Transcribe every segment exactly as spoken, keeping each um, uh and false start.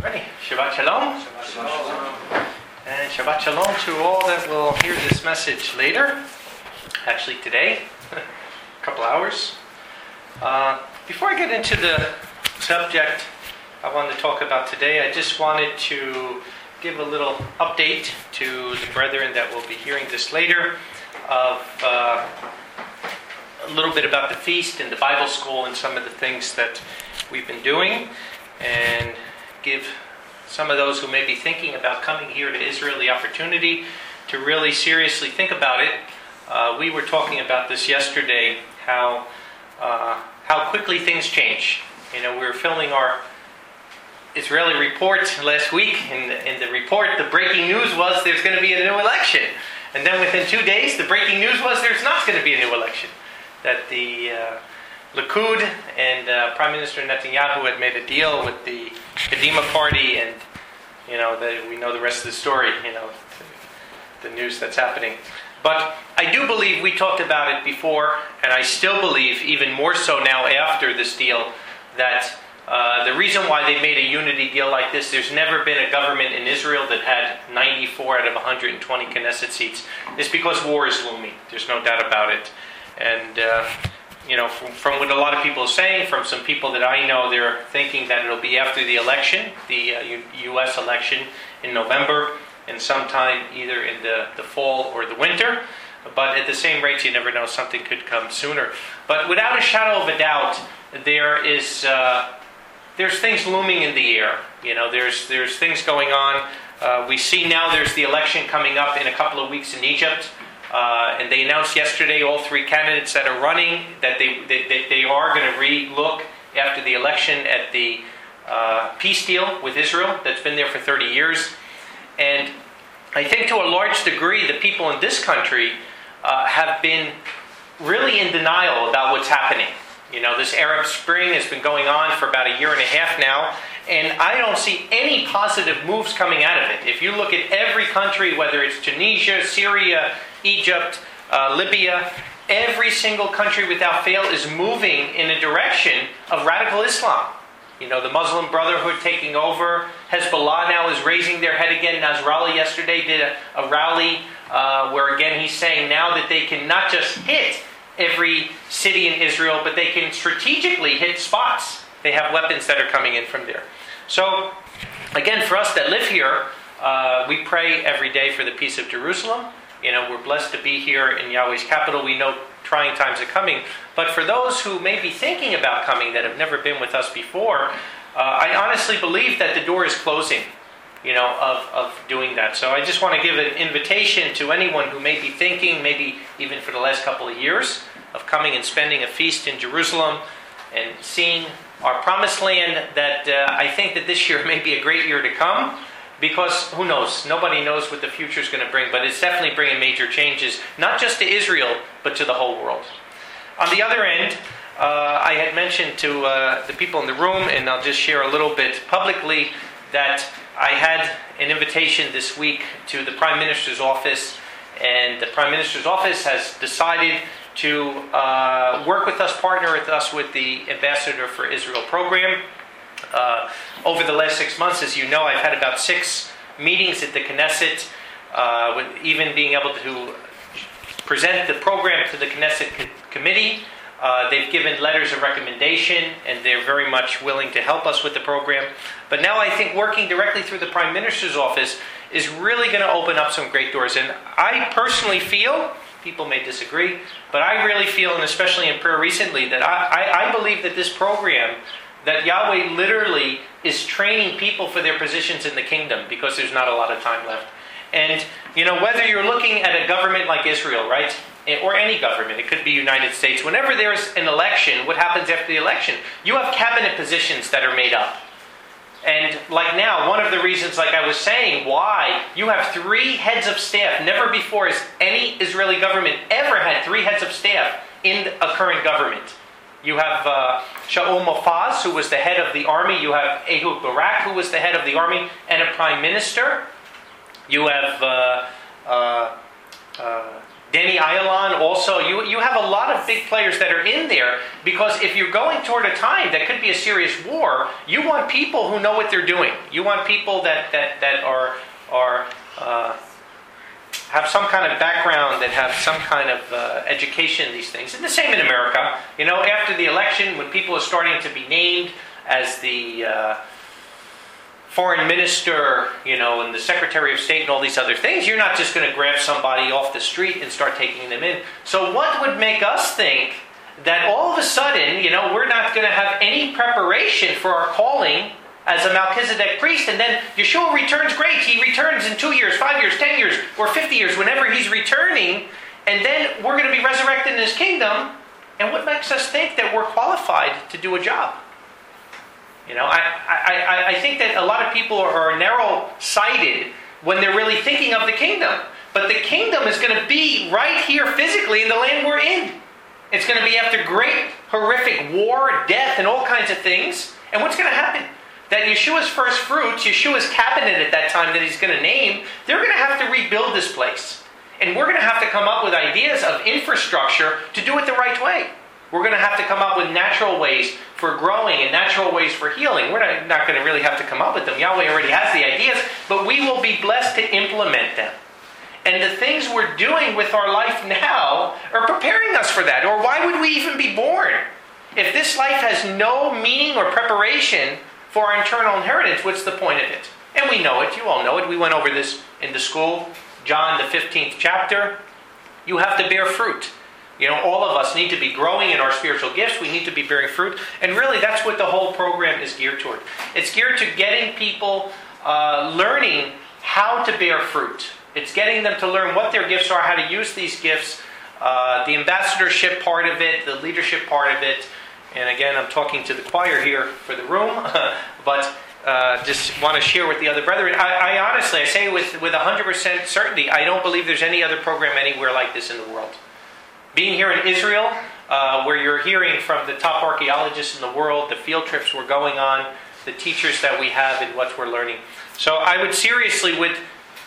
Ready? Shabbat Shalom. Shabbat Shalom. And Shabbat Shalom to all that will hear this message later. Actually today, a couple hours. Uh, before I get into the subject I wanted to talk about today, I just wanted to give a little update to the brethren that will be hearing this later of uh, a little bit about the feast and the Bible school and some of the things that we've been doing, and give some of those who may be thinking about coming here to Israel the opportunity to really seriously think about it. Uh, we were talking about this yesterday, how uh, how quickly things change. You know, we were filming our Israeli report last week, and in the report, the breaking news was there's going to be a new election. And then within two days, the breaking news was there's not going to be a new election. That the uh, Likud and uh, Prime Minister Netanyahu had made a deal with the Kadima party, and you know the, we know the rest of the story. You know the, the news that's happening. But I do believe we talked about it before, and I still believe, even more so now after this deal, that uh, the reason why they made a unity deal like this, there's never been a government in Israel that had ninety-four out of one hundred twenty Knesset seats, is because war is looming. There's no doubt about it. And uh, you know, from, from what a lot of people are saying, from some people that I know, they're thinking that it'll be after the election, the uh, U- U.S. election in November, and sometime either in the, the fall or the winter. But at the same rates, you never know, something could come sooner. But without a shadow of a doubt, there is uh, there's things looming in the air. You know, there's there's things going on. Uh, we see now there's the election coming up in a couple of weeks in Egypt. Uh, and they announced yesterday, all three candidates that are running, that they they, they, they are going to re-look after the election at the uh, peace deal with Israel that's been there for thirty years. And I think to a large degree, the people in this country uh, have been really in denial about what's happening. You know, this Arab Spring has been going on for about a year and a half now, and I don't see any positive moves coming out of it. If you look at every country, whether it's Tunisia, Syria, Egypt, uh, Libya, every single country without fail is moving in a direction of radical Islam. You know, the Muslim Brotherhood taking over. Hezbollah now is raising their head again. Nasrallah yesterday did a, a rally uh, where, again, he's saying now that they can not just hit every city in Israel, but they can strategically hit spots. They have weapons that are coming in from there. So, again, for us that live here, uh, we pray every day for the peace of Jerusalem. You know, we're blessed to be here in Yahweh's capital. We know trying times are coming. But for those who may be thinking about coming that have never been with us before, uh, I honestly believe that the door is closing, you know, of, of doing that. So I just want to give an invitation to anyone who may be thinking, maybe even for the last couple of years, of coming and spending a feast in Jerusalem and seeing our promised land, that uh, I think that this year may be a great year to come. Because who knows? Nobody knows what the future is going to bring, but it's definitely bringing major changes, not just to Israel, but to the whole world. On the other end, uh, I had mentioned to uh, the people in the room, and I'll just share a little bit publicly, that I had an invitation this week to the Prime Minister's office, and the Prime Minister's office has decided to uh, work with us, partner with us with the Ambassador for Israel program. Uh, over the last six months, as you know, I've had about six meetings at the Knesset, uh, with even being able to present the program to the Knesset co- committee. Uh, they've given letters of recommendation, and they're very much willing to help us with the program. But now I think working directly through the Prime Minister's office is really going to open up some great doors. And I personally feel, people may disagree, but I really feel, and especially in prayer recently, that I, I, I believe that this program, that Yahweh literally is training people for their positions in the kingdom, because there's not a lot of time left. And, you know, whether you're looking at a government like Israel, right, or any government, it could be United States, whenever there's an election, what happens after the election? You have cabinet positions that are made up. And like now, one of the reasons, like I was saying, why you have three heads of staff. Never before has any Israeli government ever had three heads of staff in a current government. You have uh, Shaul Mofaz, who was the head of the army. You have Ehud Barak, who was the head of the army, and a prime minister. You have uh, uh, uh, Danny Ayalon also. You, you have a lot of big players that are in there, because if you're going toward a time that could be a serious war, you want people who know what they're doing. You want people that, that, that are, are uh, have some kind of background, that have some kind of uh, education in these things. And the same in America. You know, after the election, when people are starting to be named as the uh, foreign minister, you know, and the secretary of state and all these other things, you're not just going to grab somebody off the street and start taking them in. So what would make us think that all of a sudden, you know, we're not going to have any preparation for our calling as a Melchizedek priest, and then Yeshua returns? Great, he returns in two years, five years, ten years, or fifty years, whenever he's returning, and then we're going to be resurrected in his kingdom. And what makes us think that we're qualified to do a job? You know, I, I, I think that a lot of people are narrow-sighted when they're really thinking of the kingdom. But the kingdom is going to be right here physically in the land we're in. It's going to be after great, horrific war, death, and all kinds of things. And what's going to happen? That Yeshua's first fruits, Yeshua's cabinet at that time that he's going to name, they're going to have to rebuild this place. And we're going to have to come up with ideas of infrastructure to do it the right way. We're going to have to come up with natural ways for growing and natural ways for healing. We're not, not going to really have to come up with them. Yahweh already has the ideas, but we will be blessed to implement them. And the things we're doing with our life now are preparing us for that. Or why would we even be born? If this life has no meaning or preparation for our eternal inheritance, what's the point of it? And we know it. You all know it. We went over this in the school. John, the fifteenth chapter. You have to bear fruit. You know, all of us need to be growing in our spiritual gifts. We need to be bearing fruit. And really, that's what the whole program is geared toward. It's geared to getting people uh, learning how to bear fruit. It's getting them to learn what their gifts are, how to use these gifts, uh, the ambassadorship part of it, the leadership part of it. And again, I'm talking to the choir here for the room, but uh, just want to share with the other brethren. I, I honestly, I say with, with one hundred percent certainty, I don't believe there's any other program anywhere like this in the world. Being here in Israel, uh, where you're hearing from the top archaeologists in the world, the field trips we're going on, the teachers that we have, and what we're learning. So I would seriously, with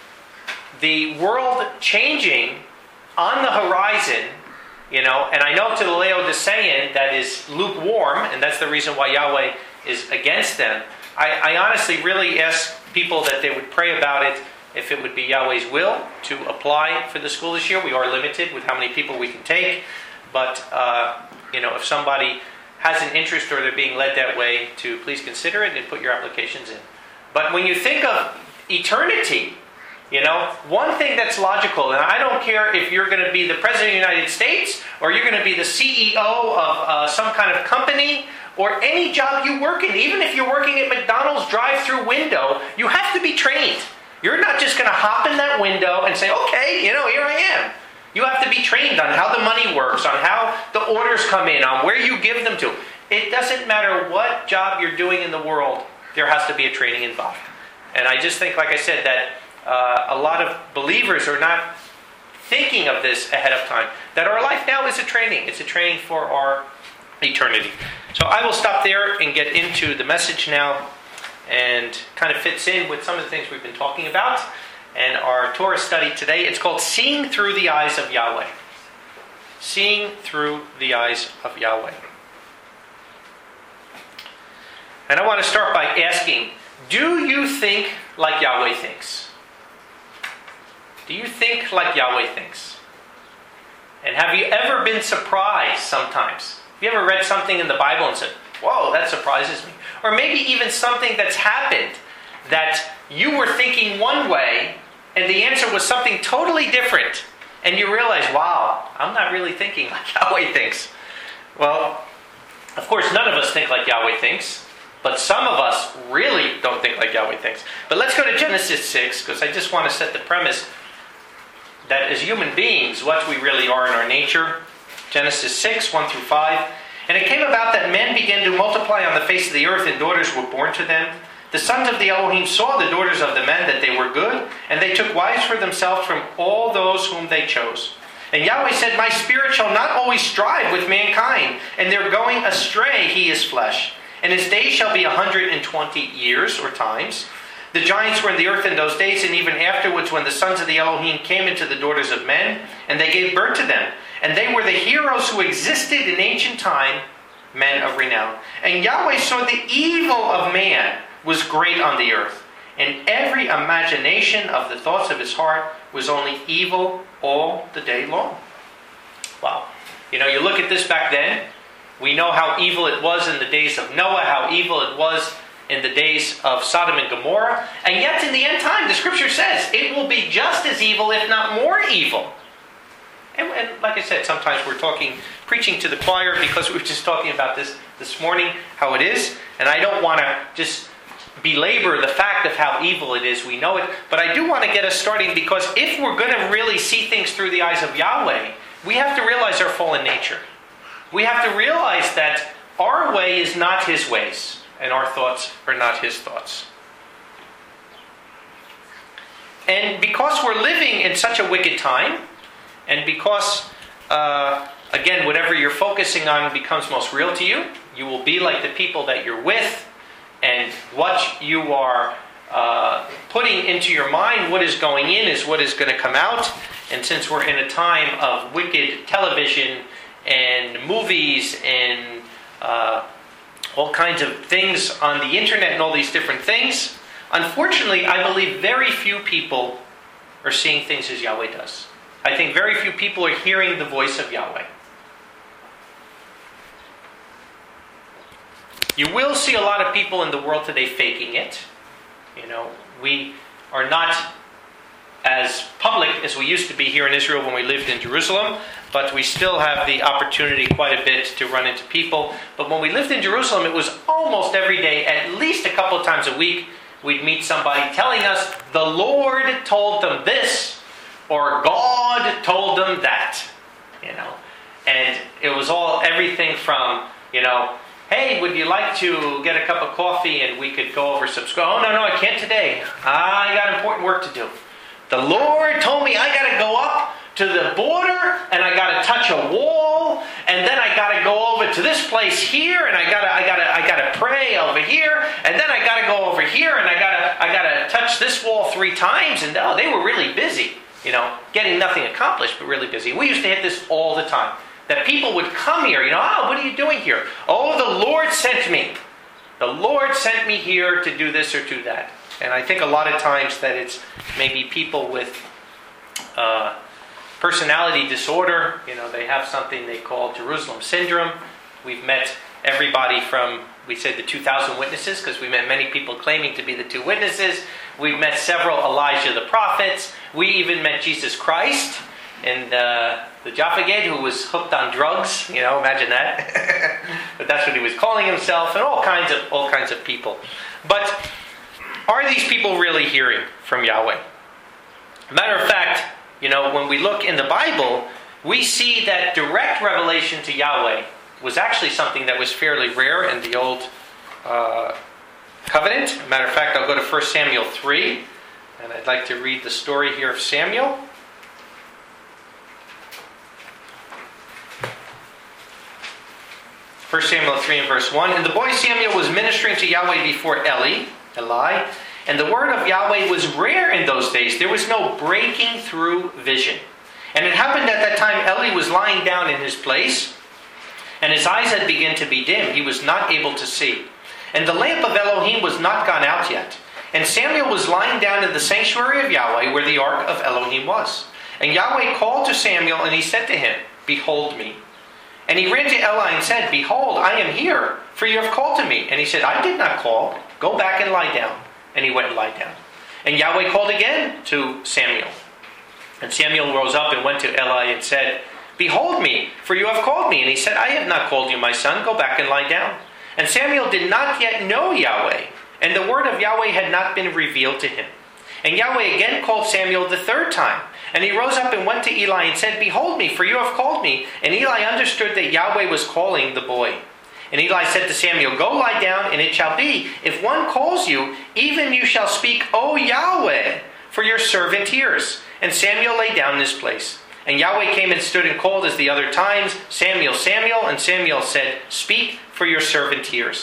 the world changing on the horizon, you know, and I know to the Laodicean that is lukewarm, and that's the reason why Yahweh is against them. I, I honestly really ask people that they would pray about it, if it would be Yahweh's will to apply for the school this year. We are limited with how many people we can take, but uh, you know, if somebody has an interest or they're being led that way, to please consider it and put your applications in. But when you think of eternity, you know, one thing that's logical, and I don't care if you're going to be the President of the United States, or you're going to be the C E O of uh, some kind of company, or any job you work in, even if you're working at McDonald's drive-through window, you have to be trained. You're not just going to hop in that window and say, okay, you know, here I am. You have to be trained on how the money works, on how the orders come in, on where you give them to. It doesn't matter what job you're doing in the world, there has to be a training involved. And I just think, like I said, that uh, a lot of believers are not thinking of this ahead of time. That our life now is a training. It's a training for our eternity. So I will stop there and get into the message now, and kind of fits in with some of the things we've been talking about. And our Torah study today, it's called Seeing Through the Eyes of Yahweh. Seeing Through the Eyes of Yahweh. And I want to start by asking, do you think like Yahweh thinks? Do you think like Yahweh thinks? And have you ever been surprised sometimes? Have you ever read something in the Bible and said, whoa, that surprises me? Or maybe even something that's happened that you were thinking one way and the answer was something totally different. And you realize, wow, I'm not really thinking like Yahweh thinks. Well, of course, none of us think like Yahweh thinks. But some of us really don't think like Yahweh thinks. But let's go to Genesis six, because I just want to set the premise that as human beings, what we really are in our nature. Genesis six, one through five. And it came about that men began to multiply on the face of the earth, and daughters were born to them. The sons of the Elohim saw the daughters of the men that they were good, and they took wives for themselves from all those whom they chose. And Yahweh said, my spirit shall not always strive with mankind, and their going astray he is flesh. And his days shall be a hundred and twenty years, or times. The giants were in the earth in those days, and even afterwards when the sons of the Elohim came into the daughters of men, and they gave birth to them. And they were the heroes who existed in ancient time, men of renown. And Yahweh saw the evil of man was great on the earth, and every imagination of the thoughts of his heart was only evil all the day long. Wow. You know, you look at this back then, we know how evil it was in the days of Noah, how evil it was in the days of Sodom and Gomorrah. And yet in the end time, the scripture says it will be just as evil, if not more evil. And, and like I said, sometimes we're talking, preaching to the choir because we were just talking about this this morning, how it is. And I don't want to just belabor the fact of how evil it is. We know it. But I do want to get us starting, because if we're going to really see things through the eyes of Yahweh, we have to realize our fallen nature. We have to realize that our way is not His ways, and our thoughts are not His thoughts. And because we're living in such a wicked time, and because, uh, again, whatever you're focusing on becomes most real to you, you will be like the people that you're with, and what you are uh, putting into your mind, what is going in is what is going to come out. And since we're in a time of wicked television and movies and uh, all kinds of things on the internet and all these different things, unfortunately, I believe very few people are seeing things as Yahweh does. I think very few people are hearing the voice of Yahweh. You will see a lot of people in the world today faking it. You know, we are not as public as we used to be here in Israel when we lived in Jerusalem, but we still have the opportunity quite a bit to run into people. But when we lived in Jerusalem, it was almost every day, at least a couple of times a week, we'd meet somebody telling us the Lord told them this, or God told them that, you know. And it was all everything from, you know, hey, would you like to get a cup of coffee and we could go over some... Oh, no, no, I can't today. I got important work to do. The Lord told me I got to go up to the border, and I got to touch a wall, and then I got to go over to this place here, and I got to I got to I got to pray over here, and then I got to go over here, and I got to I got to touch this wall three times. And oh, they were really busy, you know, getting nothing accomplished, but really busy. We used to hit this all the time. That people would come here, you know, oh, what are you doing here? Oh, the Lord sent me. The Lord sent me here to do this or do that. And I think a lot of times that it's maybe people with uh, personality disorder. You know, they have something they call Jerusalem syndrome. We've met everybody from, we said the two thousand witnesses, because we met many people claiming to be the two witnesses. We've met several Elijah the prophets. We even met Jesus Christ and uh, the Jaffa Gate, who was hooked on drugs. You know, imagine that. But that's what he was calling himself, and all kinds of all kinds of people. But are these people really hearing from Yahweh? Matter of fact, you know, when we look in the Bible, we see that direct revelation to Yahweh was actually something that was fairly rare in the Old uh, Covenant. Matter of fact, I'll go to First Samuel three, and I'd like to read the story here of Samuel. First Samuel three and verse one. And the boy Samuel was ministering to Yahweh before Eli, Eli, and the word of Yahweh was rare in those days. There was no breaking through vision. And it happened at that time Eli was lying down in his place, and his eyes had begun to be dim. He was not able to see. And the lamp of Elohim was not gone out yet. And Samuel was lying down in the sanctuary of Yahweh, where the ark of Elohim was. And Yahweh called to Samuel, and he said to him, Behold me. And he ran to Eli and said, Behold, I am here, for you have called to me. And he said, I did not call. Go back and lie down. And he went and lied down. And Yahweh called again to Samuel. And Samuel rose up and went to Eli and said, Behold me, for you have called me. And he said, I have not called you, my son. Go back and lie down. And Samuel did not yet know Yahweh, and the word of Yahweh had not been revealed to him. And Yahweh again called Samuel the third time. And he rose up and went to Eli and said, Behold me, for you have called me. And Eli understood that Yahweh was calling the boy. And Eli said to Samuel, Go lie down, and it shall be, if one calls you, even you shall speak, O Yahweh, for your servant hears. And Samuel lay down in his place. And Yahweh came and stood and called as the other times, Samuel, Samuel. And Samuel said, Speak, for your servant hears.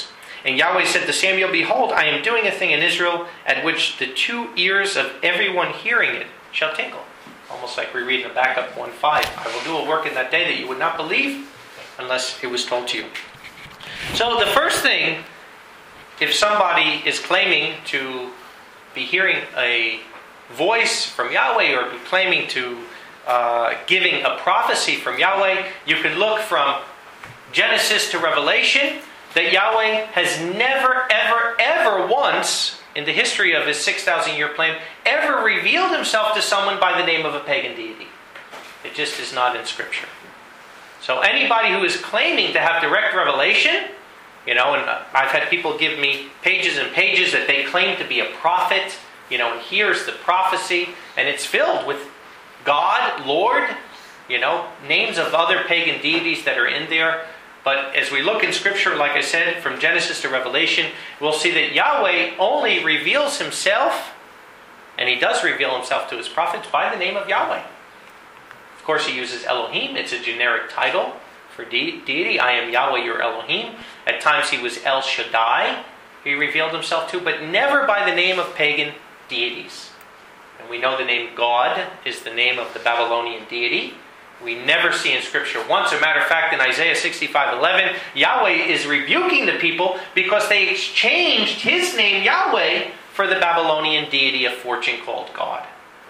And Yahweh said to Samuel, behold, I am doing a thing in Israel at which the two ears of everyone hearing it shall tingle. Almost like we read in Habakkuk one five. I will do a work in that day that you would not believe unless it was told to you. So the first thing, if somebody is claiming to be hearing a voice from Yahweh or be claiming to uh, giving a prophecy from Yahweh, you can look from Genesis to Revelation that Yahweh has never, ever, ever once in the history of his six thousand year plan ever revealed himself to someone by the name of a pagan deity. It just is not in Scripture. So anybody who is claiming to have direct revelation, you know, and I've had people give me pages and pages that they claim to be a prophet, you know, and here's the prophecy, and it's filled with God, Lord, you know, names of other pagan deities that are in there. But as we look in Scripture, like I said, from Genesis to Revelation, we'll see that Yahweh only reveals himself, and he does reveal himself to his prophets by the name of Yahweh. Of course, he uses Elohim. It's a generic title for de- deity. I am Yahweh, your Elohim. At times he was El Shaddai, he revealed himself to, but never by the name of pagan deities. And we know the name God is the name of the Babylonian deity. We never see in Scripture once. As a matter of fact, in Isaiah sixty-five eleven, Yahweh is rebuking the people because they exchanged his name, Yahweh, for the Babylonian deity of fortune called God.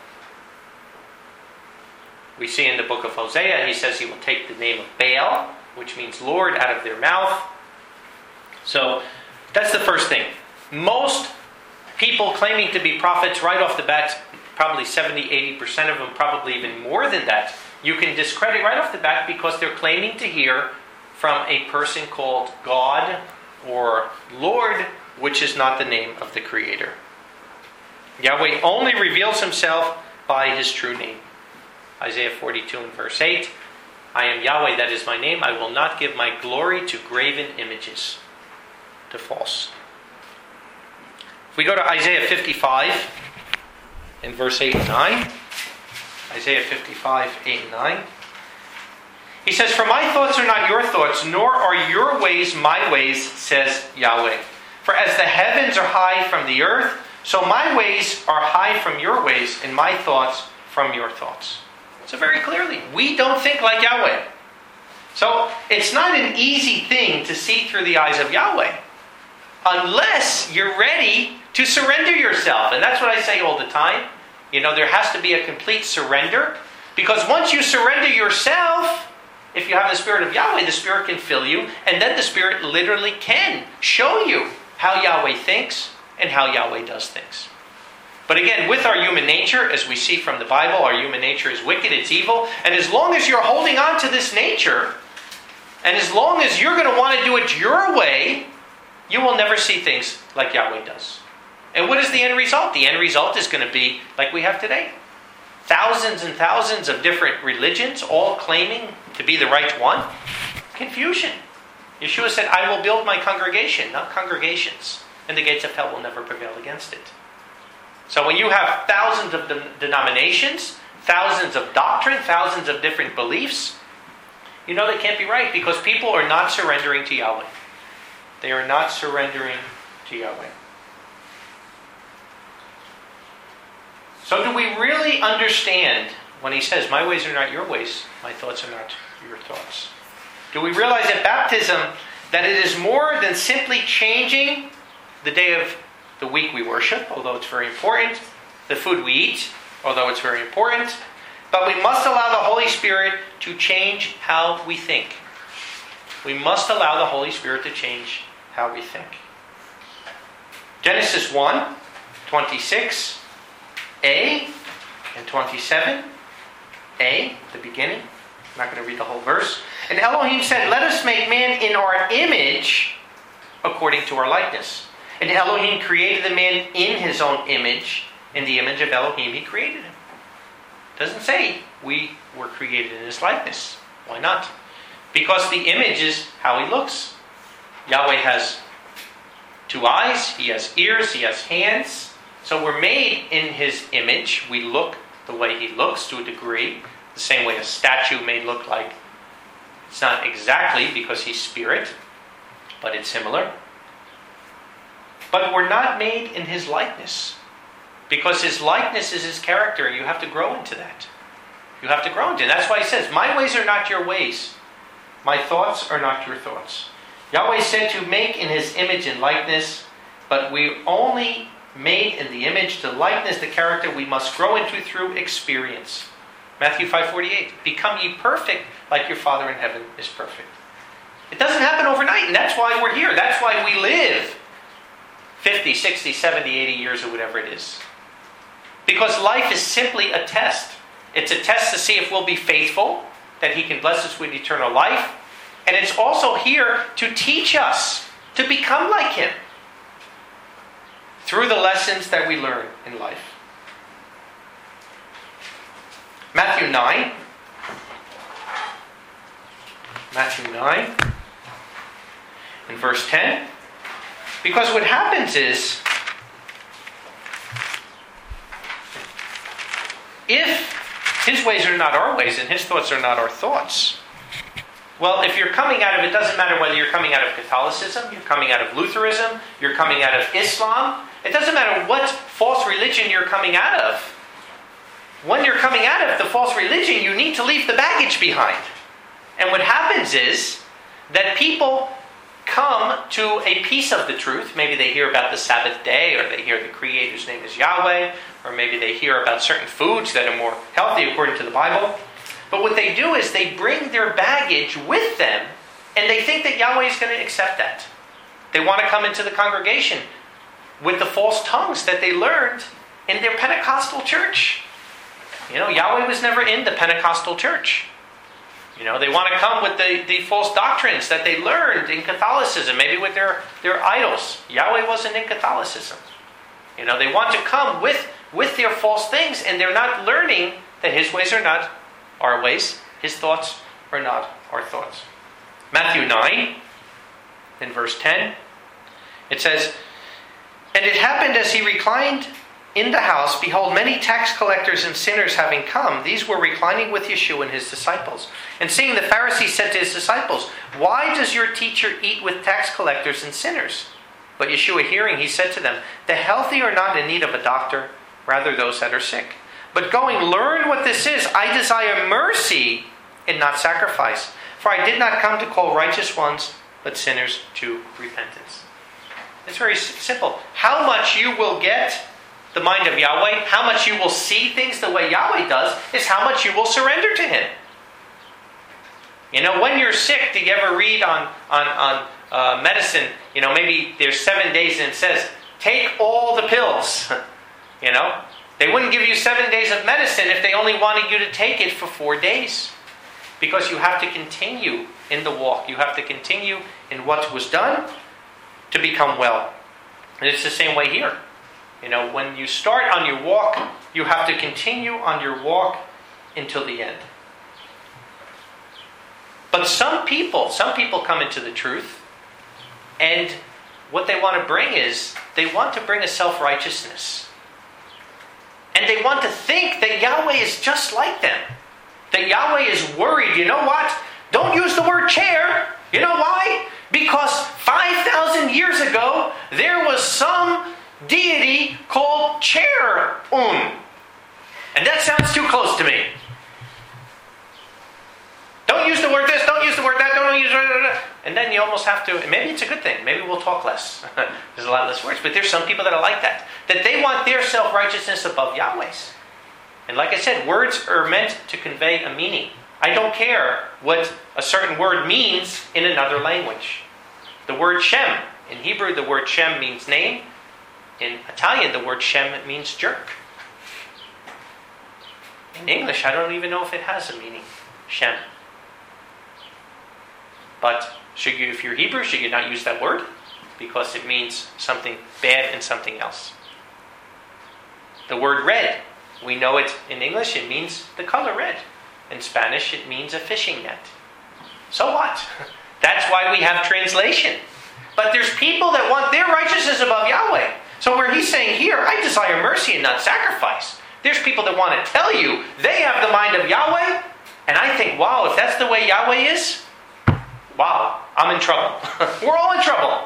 We see in the book of Hosea, he says he will take the name of Baal, which means Lord, out of their mouth. So, that's the first thing. Most people claiming to be prophets right off the bat, probably seventy, eighty percent of them, probably even more than that, you can discredit right off the bat because they're claiming to hear from a person called God or Lord, which is not the name of the Creator. Yahweh only reveals himself by his true name. Isaiah forty-two and verse eight, I am Yahweh, that is my name. I will not give my glory to graven images, to false. If we go to Isaiah fifty-five in verse eight and nine, Isaiah fifty-five, eight and nine. He says, for my thoughts are not your thoughts, nor are your ways my ways, says Yahweh. For as the heavens are high from the earth, so my ways are high from your ways, and my thoughts from your thoughts. So very clearly, we don't think like Yahweh. So it's not an easy thing to see through the eyes of Yahweh, unless you're ready to surrender yourself. And that's what I say all the time. You know, there has to be a complete surrender. Because once you surrender yourself, if you have the Spirit of Yahweh, the Spirit can fill you. And then the Spirit literally can show you how Yahweh thinks and how Yahweh does things. But again, with our human nature, as we see from the Bible, our human nature is wicked, it's evil. And as long as you're holding on to this nature, and as long as you're going to want to do it your way, you will never see things like Yahweh does. And what is the end result? The end result is going to be like we have today. Thousands and thousands of different religions, all claiming to be the right one. Confusion. Yeshua said, I will build my congregation, not congregations. And the gates of hell will never prevail against it. So when you have thousands of de- denominations, thousands of doctrine, thousands of different beliefs, you know they can't be right because people are not surrendering to Yahweh. They are not surrendering to Yahweh. So do we really understand when he says, my ways are not your ways, my thoughts are not your thoughts? Do we realize at baptism that it is more than simply changing the day of the week we worship, although it's very important, the food we eat, although it's very important, but we must allow the Holy Spirit to change how we think. We must allow the Holy Spirit to change how we think. Genesis one, twenty-six, A and twenty-seven. A, the beginning. I'm not going to read the whole verse. And Elohim said, let us make man in our image according to our likeness. And Elohim created the man in his own image. In the image of Elohim, he created him. It doesn't say we were created in his likeness. Why not? Because the image is how he looks. Yahweh has two eyes, he has ears, he has hands. So we're made in his image. We look the way he looks to a degree. The same way a statue may look like. It's not exactly because he's spirit, but it's similar. but we're not made in his likeness. Because his likeness is his character. You have to grow into that. You have to grow into it. That's why he says, my ways are not your ways. My thoughts are not your thoughts. Yahweh said to make in his image and likeness, but we only made in the image, the likeness, the character we must grow into through experience. Matthew five forty-eight, become ye perfect like your Father in heaven is perfect. It doesn't happen overnight, and that's why we're here. That's why we live fifty, sixty, seventy, eighty years or whatever it is. Because life is simply a test. It's a test to see if we'll be faithful, that he can bless us with eternal life. And it's also here to teach us to become like him through the lessons that we learn in life. Matthew nine. Matthew nine. In verse ten. Because what happens is, if his ways are not our ways and his thoughts are not our thoughts, well, if you're coming out of, it doesn't matter whether you're coming out of Catholicism, you're coming out of Lutheranism, you're coming out of Islam, it doesn't matter what false religion you're coming out of. When you're coming out of the false religion, you need to leave the baggage behind. And what happens is that people come to a piece of the truth. Maybe they hear about the Sabbath day, or they hear the Creator's name is Yahweh, or maybe they hear about certain foods that are more healthy according to the Bible. But what they do is they bring their baggage with them, and they think that Yahweh is going to accept that. They want to come into the congregation with the false tongues that they learned in their Pentecostal church. You know, Yahweh was never in the Pentecostal church. You know, they want to come with the, the false doctrines that they learned in Catholicism, maybe with their, their idols. Yahweh wasn't in Catholicism. You know, they want to come with, with their false things, and they're not learning that his ways are not our ways, his thoughts are not our thoughts. Matthew nine, in verse ten, it says, and it happened as he reclined in the house, behold, many tax collectors and sinners having come, these were reclining with Yeshua and his disciples. And seeing the Pharisees said to his disciples, why does your teacher eat with tax collectors and sinners? But Yeshua hearing, he said to them, the healthy are not in need of a doctor, rather those that are sick. But going, learn what this is. I desire mercy and not sacrifice. For I did not come to call righteous ones, but sinners to repentance. It's very simple. How much you will get the mind of Yahweh, how much you will see things the way Yahweh does, is how much you will surrender to him. You know, when you're sick, do you ever read on, on, on uh, medicine, you know, maybe there's seven days and it says, take all the pills. You know, they wouldn't give you seven days of medicine if they only wanted you to take it for four days. Because you have to continue in the walk. You have to continue in what was done to become well. And it's the same way here. You know, when you start on your walk, you have to continue on your walk until the end. But some people, some people come into the truth, and what they want to bring is, they want to bring a self-righteousness. And they want to think that Yahweh is just like them. That Yahweh is worried. You know what? Don't use the word chair. You know why? Because five thousand years ago, there was some deity called Cher-un. And that sounds too close to me. Don't use the word this, don't use the word that, don't use... And then you almost have to... Maybe it's a good thing. Maybe we'll talk less. There's a lot less words. But there's some people that are like that. That they want their self-righteousness above Yahweh's. And like I said, words are meant to convey a meaning. I don't care what a certain word means in another language. The word Shem. In Hebrew, the word Shem means name. In Italian, the word Shem means jerk. In English, I don't even know if it has a meaning. Shem. But should you, if you're Hebrew, should you not use that word? Because it means something bad and something else. The word red, we know it in English, it means the color red. In Spanish, it means a fishing net. So what? That's why we have translation. But there's people that want their righteousness above Yahweh. So where he's saying here, I desire mercy and not sacrifice. There's people that want to tell you they have the mind of Yahweh. And I think, wow, if that's the way Yahweh is, wow, I'm in trouble. We're all in trouble.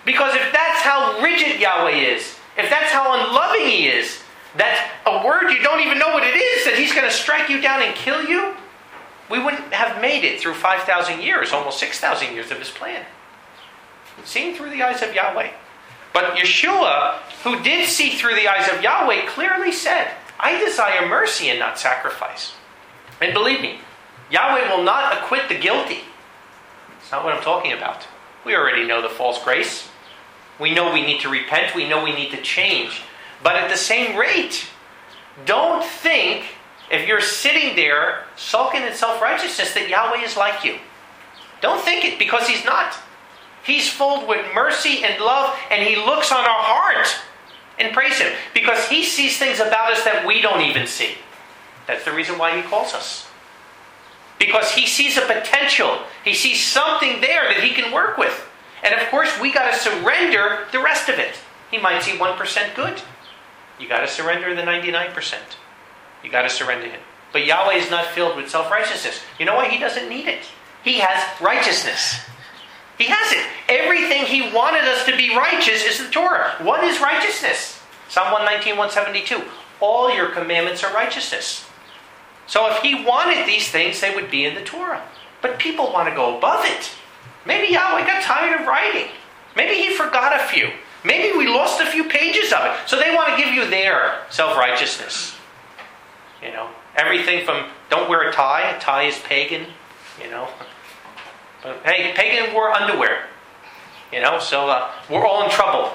Because if that's how rigid Yahweh is, if that's how unloving He is, that a word you don't even know what it is, that He's going to strike you down and kill you, we wouldn't have made it through five thousand years, almost six thousand years of His plan. Seen through the eyes of Yahweh. But Yeshua, who did see through the eyes of Yahweh, clearly said, I desire mercy and not sacrifice. And believe me, Yahweh will not acquit the guilty. It's not what I'm talking about. We already know the false grace. We know we need to repent. We know we need to change. But at the same rate, don't think, if you're sitting there sulking in self-righteousness, that Yahweh is like you. Don't think it, because He's not. He's filled with mercy and love, and He looks on our heart and praise Him. Because He sees things about us that we don't even see. That's the reason why He calls us. Because He sees a potential. He sees something there that He can work with. And of course, we got to surrender the rest of it. He might see one percent good. You got to surrender the ninety-nine percent. You got to surrender Him. But Yahweh is not filled with self-righteousness. You know why? He doesn't need it. He has righteousness. He has it. Everything He wanted us to be righteous is the Torah. What is righteousness? Psalm one nineteen, one seventy-two. All your commandments are righteousness. So if He wanted these things, they would be in the Torah. But people want to go above it. Maybe Yahweh got tired of writing. Maybe He forgot a few. Maybe we lost a few pages of it. So they want to give you their self-righteousness. You know, everything from don't wear a tie. A tie is pagan. You know. But hey, pagan wore underwear. You know, so uh, we're all in trouble.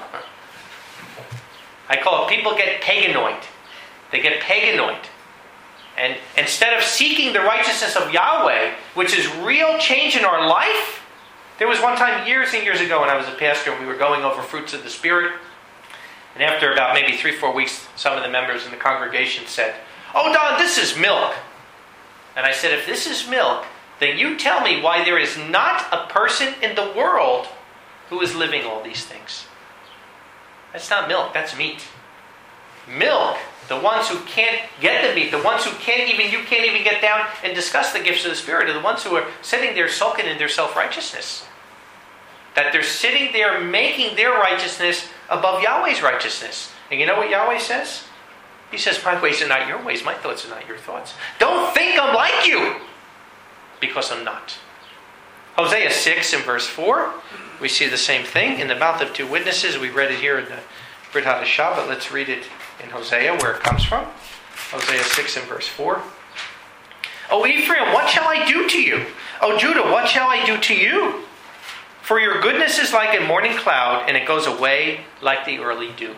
I call it people get paganoid. They get paganoid. And instead of seeking the righteousness of Yahweh, which is real change in our life, there was one time years and years ago when I was a pastor and we were going over fruits of the Spirit. And after about maybe three, four weeks, some of the members in the congregation said, "Oh, Don, this is milk." And I said, if this is milk, then you tell me why there is not a person in the world who is living all these things. That's not milk, that's meat. Milk, the ones who can't get the meat, the ones who can't even, you can't even get down and discuss the gifts of the Spirit, are the ones who are sitting there sulking in their self-righteousness. That they're sitting there making their righteousness above Yahweh's righteousness. And you know what Yahweh says? He says, my ways are not your ways, my thoughts are not your thoughts. Don't think I'm like you, because I'm not. Hosea six and verse four, we see the same thing. In the mouth of two witnesses, we read it here in the Brit Hadashah, but let's read it in Hosea, where it comes from. Hosea six and verse four. O Ephraim, what shall I do to you? O Judah, what shall I do to you? For your goodness is like a morning cloud, and it goes away like the early dew.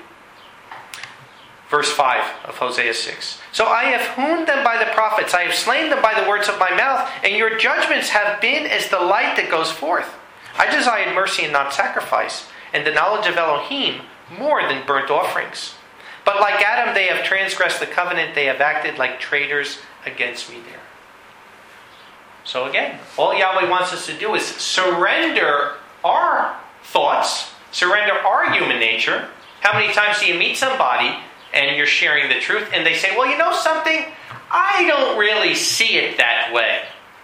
Verse five of Hosea six. So I have hewn them by the prophets, I have slain them by the words of my mouth, and your judgments have been as the light that goes forth. I desired mercy and not sacrifice, and the knowledge of Elohim more than burnt offerings. But like Adam, they have transgressed the covenant, they have acted like traitors against me there. So again, all Yahweh wants us to do is surrender our thoughts, surrender our human nature. How many times do you meet somebody and you're sharing the truth and they say, well, you know something? I don't really see it that way.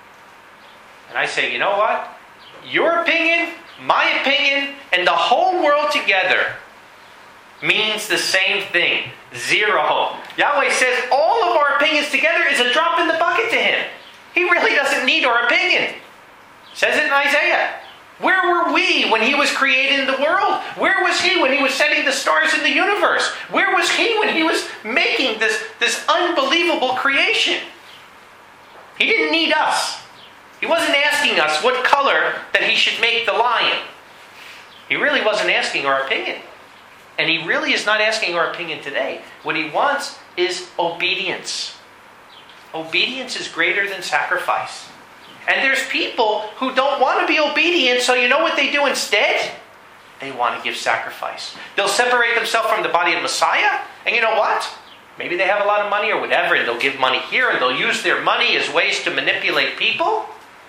And I say, you know what? Your opinion, my opinion, and the whole world together means the same thing. Zero. Yahweh says all of our opinions together is a drop in the bucket to Him. He really doesn't need our opinion. It says it in Isaiah. Where were we when He was creating the world? Where was He when He was setting the stars in the universe? Where was He when He was making this, this unbelievable creation? He didn't need us. He wasn't asking us what color that He should make the lion. He really wasn't asking our opinion. And He really is not asking our opinion today. What He wants is obedience. Obedience is greater than sacrifice. And there's people who don't want to be obedient, so you know what they do instead? They want to give sacrifice. They'll separate themselves from the body of Messiah, and you know what? Maybe they have a lot of money or whatever, and they'll give money here, and they'll use their money as ways to manipulate people.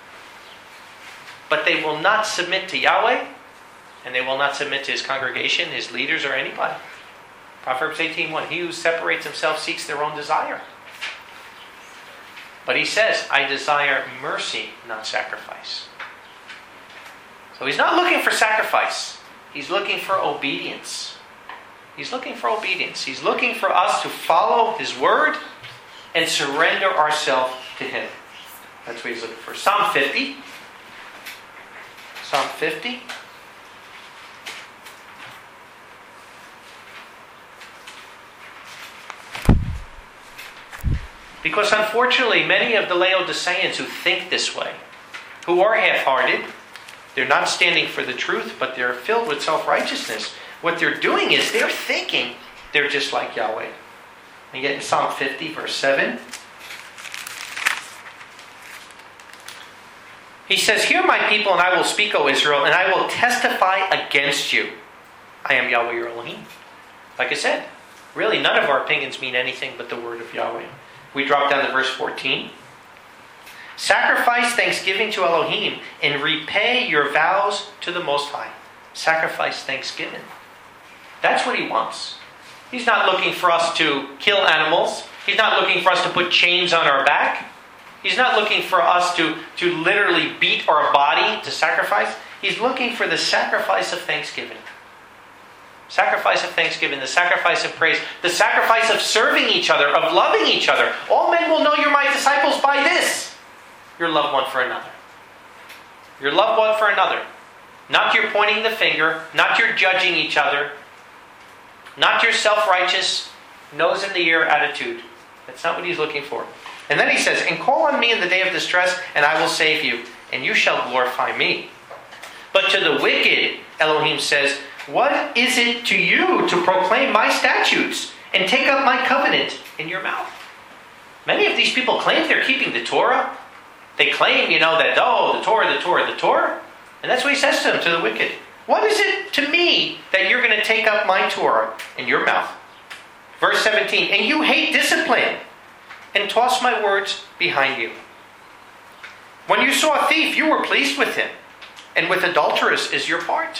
But they will not submit to Yahweh, and they will not submit to His congregation, His leaders, or anybody. Proverbs eighteen one, he who separates himself seeks their own desire. But He says, I desire mercy, not sacrifice. So He's not looking for sacrifice. He's looking for obedience. He's looking for obedience. He's looking for us to follow His word and surrender ourselves to Him. That's what He's looking for. Psalm fifty. Psalm fifty. Because unfortunately, many of the Laodiceans who think this way, who are half-hearted, they're not standing for the truth, but they're filled with self-righteousness. What they're doing is they're thinking they're just like Yahweh. And yet in Psalm fifty, verse seven, He says, "Hear my people, and I will speak, O Israel, and I will testify against you. I am Yahweh your Elohim." Like I said, really none of our opinions mean anything but the word of Yahweh. We drop down to verse fourteen. "Sacrifice thanksgiving to Elohim and repay your vows to the Most High." Sacrifice thanksgiving. That's what He wants. He's not looking for us to kill animals. He's not looking for us to put chains on our back. He's not looking for us to, to literally beat our body to sacrifice. He's looking for the sacrifice of thanksgiving. Sacrifice of thanksgiving, the sacrifice of praise, the sacrifice of serving each other, of loving each other. All men will know you're my disciples by this. Your love one for another. Your love one for another. Not your pointing the finger, not your judging each other, not your self-righteous, nose in the ear attitude. That's not what He's looking for. And then He says, "And call on me in the day of distress, and I will save you, and you shall glorify me." But to the wicked, Elohim says, "What is it to you to proclaim my statutes and take up my covenant in your mouth?" Many of these people claim they're keeping the Torah. They claim, you know, that, oh, the Torah, the Torah, the Torah. And that's what He says to them, to the wicked. "What is it to me that you're going to take up my Torah in your mouth?" Verse seventeen, "And you hate discipline and toss my words behind you. When you saw a thief, you were pleased with him, and with adulteress is your part.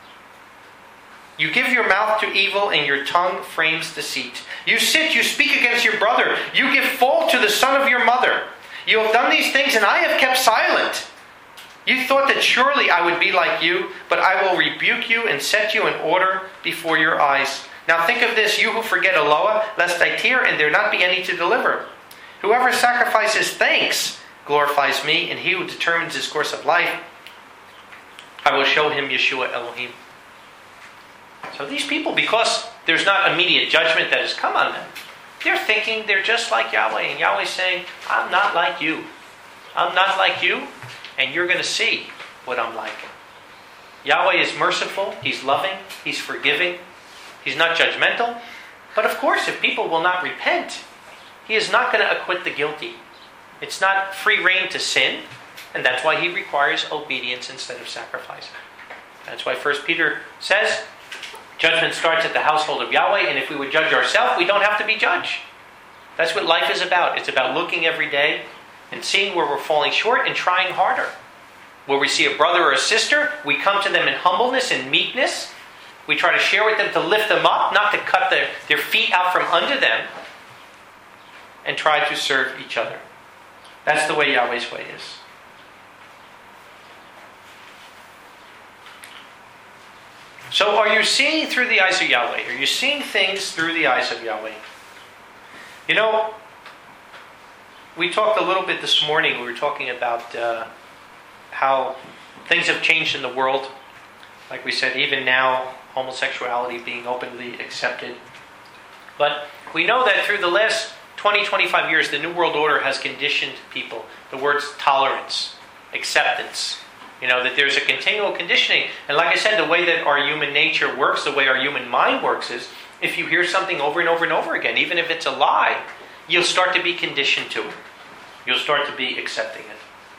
You give your mouth to evil, and your tongue frames deceit. You sit, you speak against your brother. You give fault to the son of your mother. You have done these things, and I have kept silent. You thought that surely I would be like you, but I will rebuke you and set you in order before your eyes. Now think of this, you who forget Eloah, lest I tear and there not be any to deliver. Whoever sacrifices thanks glorifies me, and he who determines his course of life, I will show him Yeshua Elohim." So these people, because there's not immediate judgment that has come on them, they're thinking they're just like Yahweh. And Yahweh's saying, I'm not like you. I'm not like you, and you're going to see what I'm like. Yahweh is merciful. He's loving. He's forgiving. He's not judgmental. But of course, if people will not repent, He is not going to acquit the guilty. It's not free rein to sin, and that's why He requires obedience instead of sacrifice. That's why First Peter says, judgment starts at the household of Yahweh, and if we would judge ourselves, we don't have to be judged. That's what life is about. It's about looking every day and seeing where we're falling short and trying harder. Where we see a brother or a sister, we come to them in humbleness and meekness. We try to share with them to lift them up, not to cut their, their feet out from under them, and try to serve each other. That's the way Yahweh's way is. So are you seeing through the eyes of Yahweh? Are you seeing things through the eyes of Yahweh? You know, we talked a little bit this morning. We were talking about uh, how things have changed in the world. Like we said, even now, homosexuality being openly accepted. But we know that through the last twenty, twenty-five years, the New World Order has conditioned people. The words tolerance, acceptance. You know, that there's a continual conditioning. And like I said, the way that our human nature works, the way our human mind works is, if you hear something over and over and over again, even if it's a lie, you'll start to be conditioned to it. You'll start to be accepting it.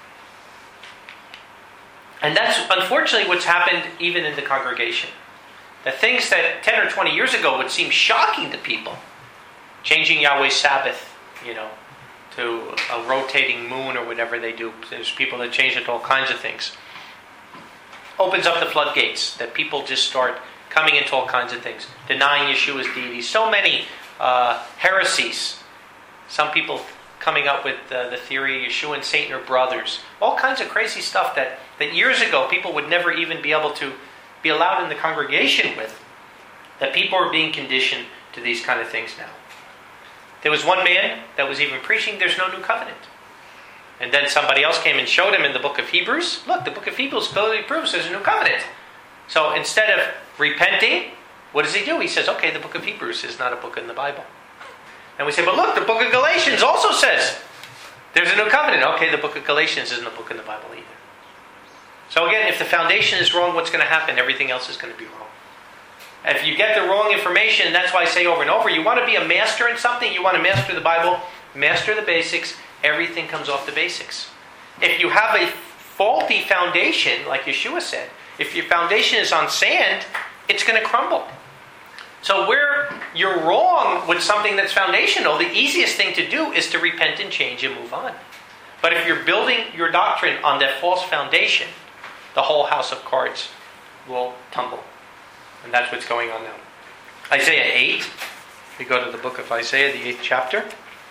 And that's unfortunately what's happened even in the congregation. The things that ten or twenty years ago would seem shocking to people, changing Yahweh's Sabbath, you know, to a rotating moon or whatever they do. There's people that change it to all kinds of things. Opens up the floodgates that people just start coming into all kinds of things. Denying Yeshua's deity. So many uh, heresies. Some people coming up with uh, the theory Yeshua and Satan are brothers. All kinds of crazy stuff that, that years ago people would never even be able to, be allowed in the congregation with, that people are being conditioned to these kind of things now. There was one man that was even preaching there's no new covenant. And then somebody else came and showed him in the book of Hebrews, look, the book of Hebrews clearly proves there's a new covenant. So instead of repenting, what does he do? He says, okay, the book of Hebrews is not a book in the Bible. And we say, but look, the book of Galatians also says there's a new covenant. Okay, the book of Galatians isn't a book in the Bible either. So again, if the foundation is wrong, what's going to happen? Everything else is going to be wrong. If you get the wrong information, that's why I say over and over, you want to be a master in something, you want to master the Bible, master the basics, everything comes off the basics. If you have a faulty foundation, like Yeshua said, if your foundation is on sand, it's going to crumble. So where you're wrong with something that's foundational, the easiest thing to do is to repent and change and move on. But if you're building your doctrine on that false foundation, the whole house of cards will tumble. And that's what's going on now. Isaiah eight. We go to the book of Isaiah, the eighth chapter.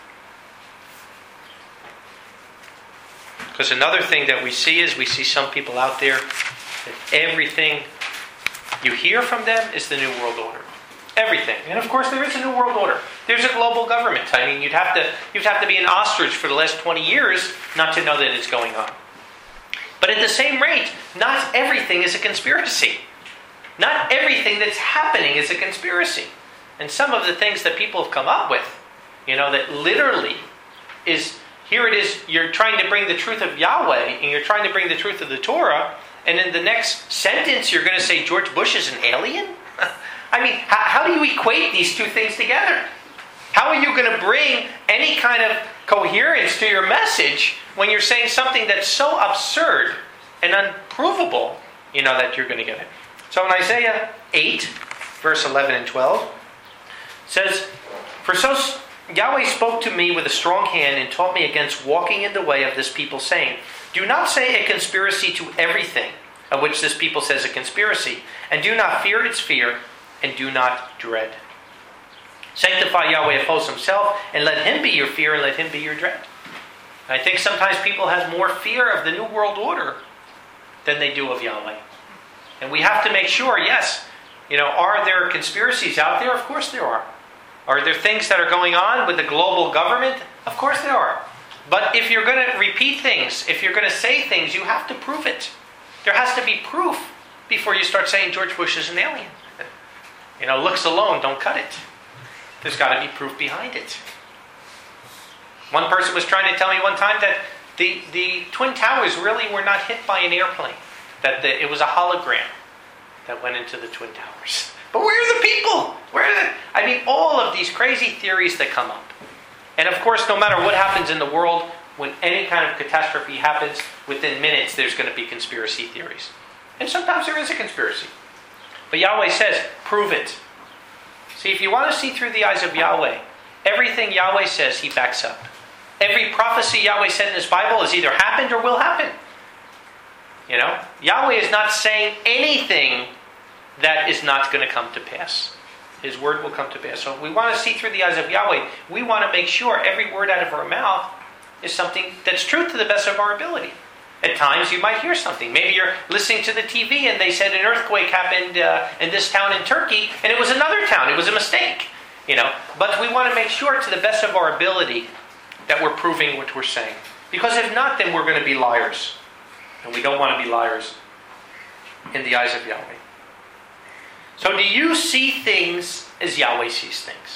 Because another thing that we see is we see some people out there that everything you hear from them is the New World Order. Everything. And of course there is a New World Order. There's a global government. I mean, you'd have to you'd have to be an ostrich for the last twenty years not to know that it's going on. But at the same rate, not everything is a conspiracy. Not everything that's happening is a conspiracy. And some of the things that people have come up with, you know, that literally is, here it is, you're trying to bring the truth of Yahweh, and you're trying to bring the truth of the Torah, and in the next sentence you're going to say George Bush is an alien? I mean, how, how do you equate these two things together? How are you going to bring any kind of coherence to your message when you're saying something that's so absurd and unprovable, you know, that you're going to get it? So in Isaiah eight, verse eleven and twelve, it says, For so Yahweh spoke to me with a strong hand and taught me against walking in the way of this people, saying, Do not say a conspiracy to everything, of which this people says a conspiracy, and do not fear its fear, and do not dread. Sanctify Yahweh of hosts himself, and let him be your fear, and let him be your dread. And I think sometimes people have more fear of the New World Order than they do of Yahweh. And we have to make sure, yes, you know, are there conspiracies out there? Of course there are. Are there things that are going on with the global government? Of course there are. But if you're going to repeat things, if you're going to say things, you have to prove it. There has to be proof before you start saying George Bush is an alien. You know, looks alone don't cut it. There's got to be proof behind it. One person was trying to tell me one time that the, the Twin Towers really were not hit by an airplane. That the, it was a hologram that went into the Twin Towers. But where are the people? Where are the... I mean, all of these crazy theories that come up. And of course, no matter what happens in the world, when any kind of catastrophe happens, within minutes there's going to be conspiracy theories. And sometimes there is a conspiracy. But Yahweh says, prove it. See, if you want to see through the eyes of Yahweh, everything Yahweh says, he backs up. Every prophecy Yahweh said in his Bible has either happened or will happen. You know, Yahweh is not saying anything that is not going to come to pass. His word will come to pass. So if we want to see through the eyes of Yahweh, we want to make sure every word out of our mouth is something that's true to the best of our ability. At times you might hear something. Maybe you're listening to the T V and they said an earthquake happened uh, in this town in Turkey, and it was another town. It was a mistake. You know, but we want to make sure to the best of our ability that we're proving what we're saying. Because if not, then we're going to be liars. And we don't want to be liars in the eyes of Yahweh. So do you see things as Yahweh sees things?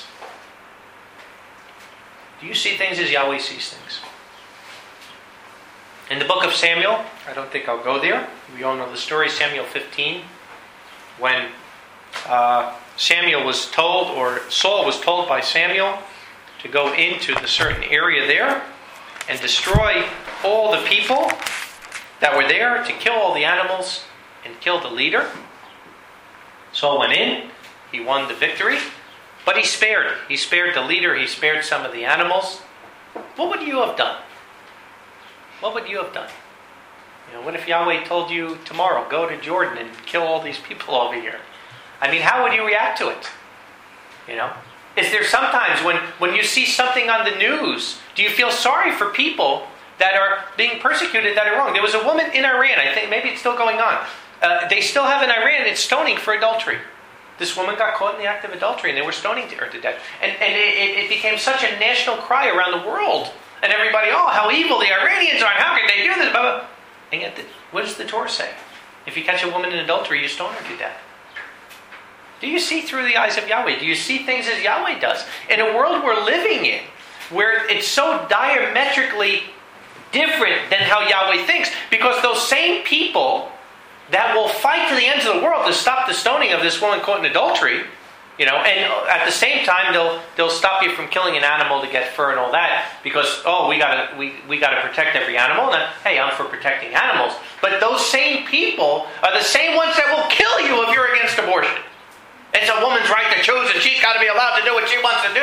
Do you see things as Yahweh sees things? In the book of Samuel, I don't think I'll go there. We all know the story, Samuel fifteen. When uh, Samuel was told, or Saul was told by Samuel to go into the certain area there and destroy all the people that were there, to kill all the animals and kill the leader. Saul went in, he won the victory, but he spared. He spared the leader, he spared some of the animals. What would you have done? What would you have done? You know, what if Yahweh told you tomorrow, go to Jordan and kill all these people over here? I mean, how would you react to it? You know? Is there sometimes when, when you see something on the news, do you feel sorry for people that are being persecuted, that are wrong? There was a woman in Iran, I think maybe it's still going on. Uh, Uh, they still have in Iran, it's stoning for adultery. This woman got caught in the act of adultery and they were stoning her to death. And, and it, it became such a national cry around the world. And everybody, oh, how evil the Iranians are, and how can they do this? Blah, blah. And yet, the, what does the Torah say? If you catch a woman in adultery, you stone her to death. Do you see through the eyes of Yahweh? Do you see things as Yahweh does? In a world we're living in, where it's so diametrically different than how Yahweh thinks, because those same people that will fight to the ends of the world to stop the stoning of this woman caught in adultery, you know, and at the same time they'll they'll stop you from killing an animal to get fur and all that, because oh we gotta we, we gotta protect every animal, and hey, I'm for protecting animals. But those same people are the same ones that will kill you if you're against abortion. It's a woman's right to choose, and she's got to be allowed to do what she wants to do.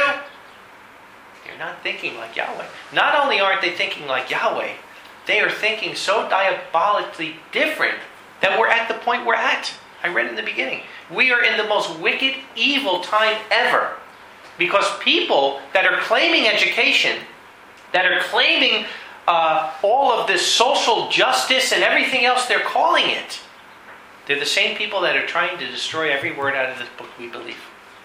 You're not thinking like Yahweh. Not only aren't they thinking like Yahweh, they are thinking so diabolically different that we're at the point we're at. I read in the beginning. We are in the most wicked, evil time ever. Because people that are claiming education, that are claiming uh, all of this social justice and everything else they're calling it, they're the same people that are trying to destroy every word out of this book we believe.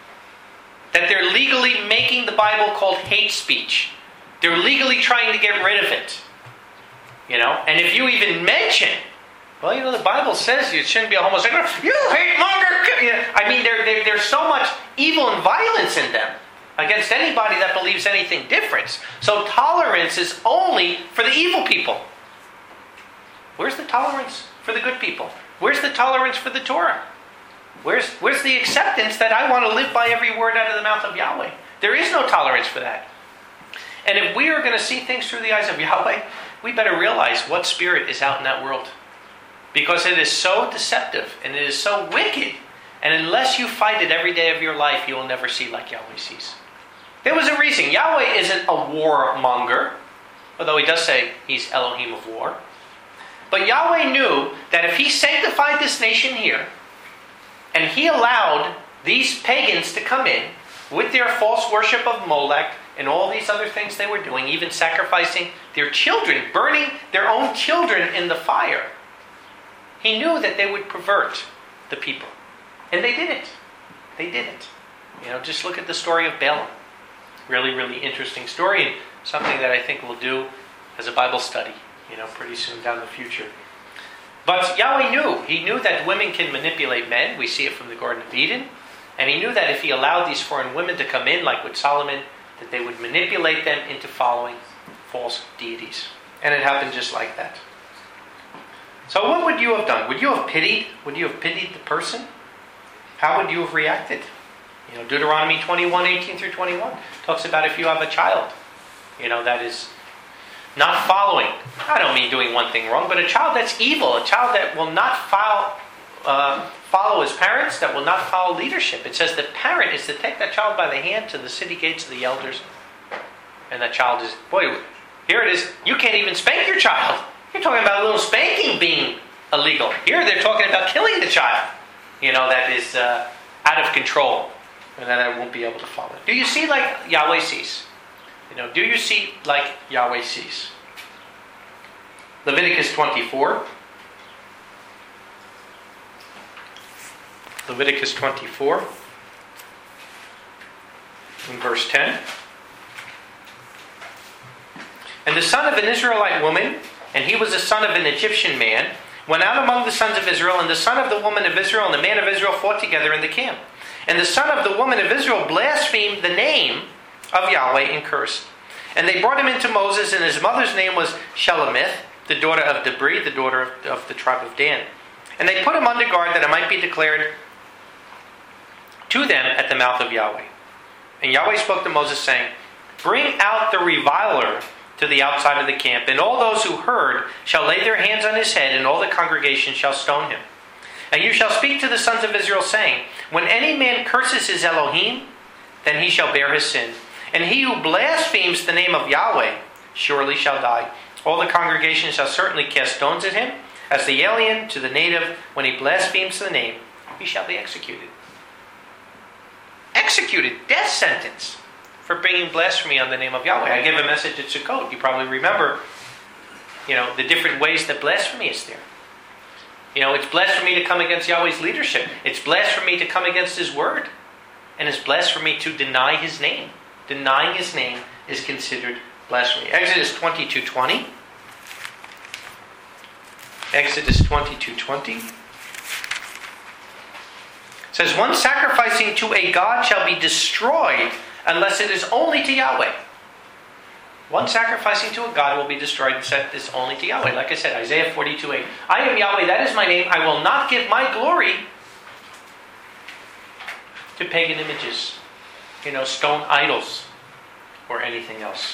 That they're legally making the Bible called hate speech. They're legally trying to get rid of it. You know, and if you even mention, well, you know, the Bible says you shouldn't be a homosexual. You hate monger. I mean, there, there, there's so much evil and violence in them against anybody that believes anything different. So tolerance is only for the evil people. Where's the tolerance for the good people? Where's the tolerance for the Torah? Where's, where's the acceptance that I want to live by every word out of the mouth of Yahweh? There is no tolerance for that. And if we are going to see things through the eyes of Yahweh, we better realize what spirit is out in that world. Because it is so deceptive and it is so wicked. And unless you fight it every day of your life, you will never see like Yahweh sees. There was a reason. Yahweh isn't a warmonger, although he does say he's Elohim of war. But Yahweh knew that if he sanctified this nation here, and he allowed these pagans to come in with their false worship of Molech and all these other things they were doing, even sacrificing their children, burning their own children in the fire, he knew that they would pervert the people. And they did it. They did it. You know, just look at the story of Balaam. Really, really interesting story, and something that I think we'll do as a Bible study, you know, pretty soon down the future. But Yahweh knew. He knew that women can manipulate men. We see it from the Garden of Eden. And he knew that if he allowed these foreign women to come in, like with Solomon, that they would manipulate them into following false deities. And it happened just like that. So what would you have done? Would you have pitied? Would you have pitied the person? How would you have reacted? You know, Deuteronomy twenty-one, eighteen through twenty-one talks about if you have a child, you know, that is not following. I don't mean doing one thing wrong, but a child that's evil, a child that will not follow, uh, follow his parents, that will not follow leadership. It says the parent is to take that child by the hand to the city gates of the elders. And that child is, boy, here it is. You can't even spank your child. You're talking about a little spanking being illegal. Here they're talking about killing the child. You know, that is uh, out of control. And then I won't be able to follow it. Do you see like Yahweh sees? You know, do you see like Yahweh sees? Leviticus twenty-four. Leviticus twenty-four. In verse ten. And the son of an Israelite woman, and he was the son of an Egyptian man, went out among the sons of Israel, and the son of the woman of Israel and the man of Israel fought together in the camp. And the son of the woman of Israel blasphemed the name of Yahweh and cursed. And they brought him into Moses, and his mother's name was Shelemith, the daughter of Debri, the daughter of, of the tribe of Dan. And they put him under guard that it might be declared to them at the mouth of Yahweh. And Yahweh spoke to Moses, saying, bring out the reviler to the outside of the camp, and all those who heard shall lay their hands on his head, and all the congregation shall stone him. And you shall speak to the sons of Israel, saying, when any man curses his Elohim, then he shall bear his sin. And he who blasphemes the name of Yahweh surely shall die. All the congregation shall certainly cast stones at him, as the alien to the native, when he blasphemes the name, he shall be executed. Executed, death sentence, for bringing blasphemy on the name of Yahweh. I gave a message at Sukkot. You probably remember, you know, the different ways that blasphemy is there. You know, it's blessed for me to come against Yahweh's leadership. It's blessed for me to come against His word. And it's blessed for me to deny His name. Denying His name is considered blasphemy. Exodus twenty-two twenty. Exodus twenty-two twenty. Says, one sacrificing to a god shall be destroyed unless it is only to Yahweh. One sacrificing to a god will be destroyed and set this only to Yahweh. Like I said, Isaiah forty-two eight. I am Yahweh, that is my name. I will not give my glory to pagan images, you know, stone idols, or anything else.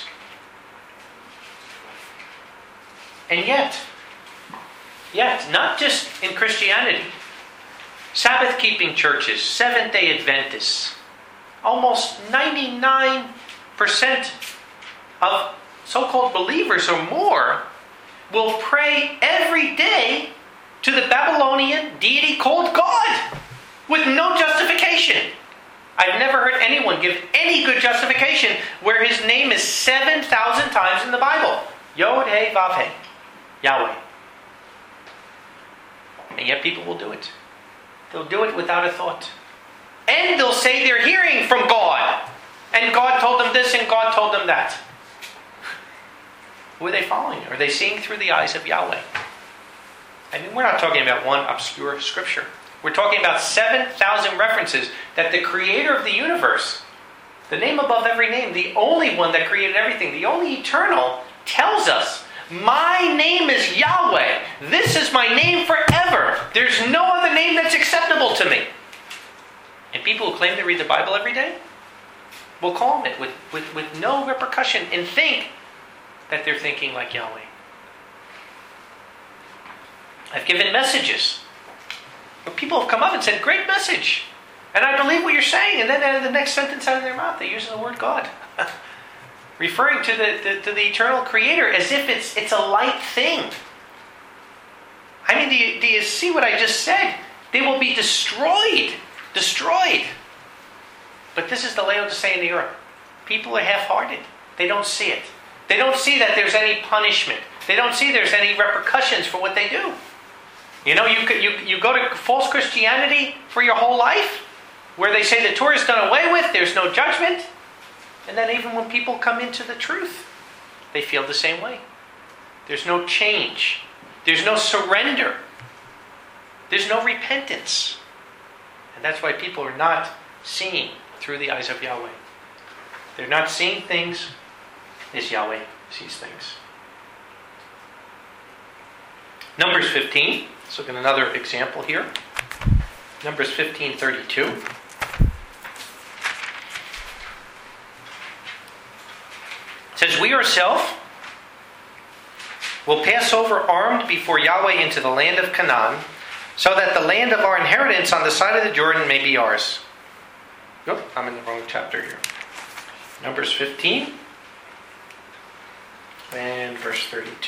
And yet, yet, not just in Christianity, Sabbath-keeping churches, Seventh-day Adventists, almost ninety-nine percent of so-called believers or more will pray every day to the Babylonian deity called God with no justification. I've never heard anyone give any good justification where His name is seven thousand times in the Bible. Yod, He, Vav, He. Yahweh. And yet people will do it. They'll do it without a thought. And they'll say they're hearing from God. And God told them this and God told them that. Who are they following? Are they seeing through the eyes of Yahweh? I mean, we're not talking about one obscure scripture. We're talking about seven thousand references that the Creator of the universe, the name above every name, the only one that created everything, the only eternal, tells us, my name is Yahweh. This is my name forever. There's no other name that's acceptable to me. And people who claim to read the Bible every day will call it with, with, with no repercussion and think that they're thinking like Yahweh. I've given messages where people have come up and said, great message. And I believe what you're saying. And then out of the next sentence out of their mouth, they use the word God. Referring to the, the, to the eternal Creator as if it's, it's a light thing. I mean, do you, do you see what I just said? They will be destroyed. Destroyed. But this is the Laodicean era. People are half-hearted. They don't see it. They don't see that there's any punishment. They don't see there's any repercussions for what they do. You know, you, you, you go to false Christianity for your whole life, where they say the Torah is done away with, there's no judgment. And then even when people come into the truth, they feel the same way. There's no change. There's no surrender. There's no repentance. And that's why people are not seeing through the eyes of Yahweh. They're not seeing things as Yahweh sees things. Numbers fifteen. Let's look at another example here. Numbers fifteen thirty-two. It says, we ourselves will pass over armed before Yahweh into the land of Canaan, so that the land of our inheritance on the side of the Jordan may be ours. Oop, I'm in the wrong chapter here. Numbers fifteen and verse thirty-two.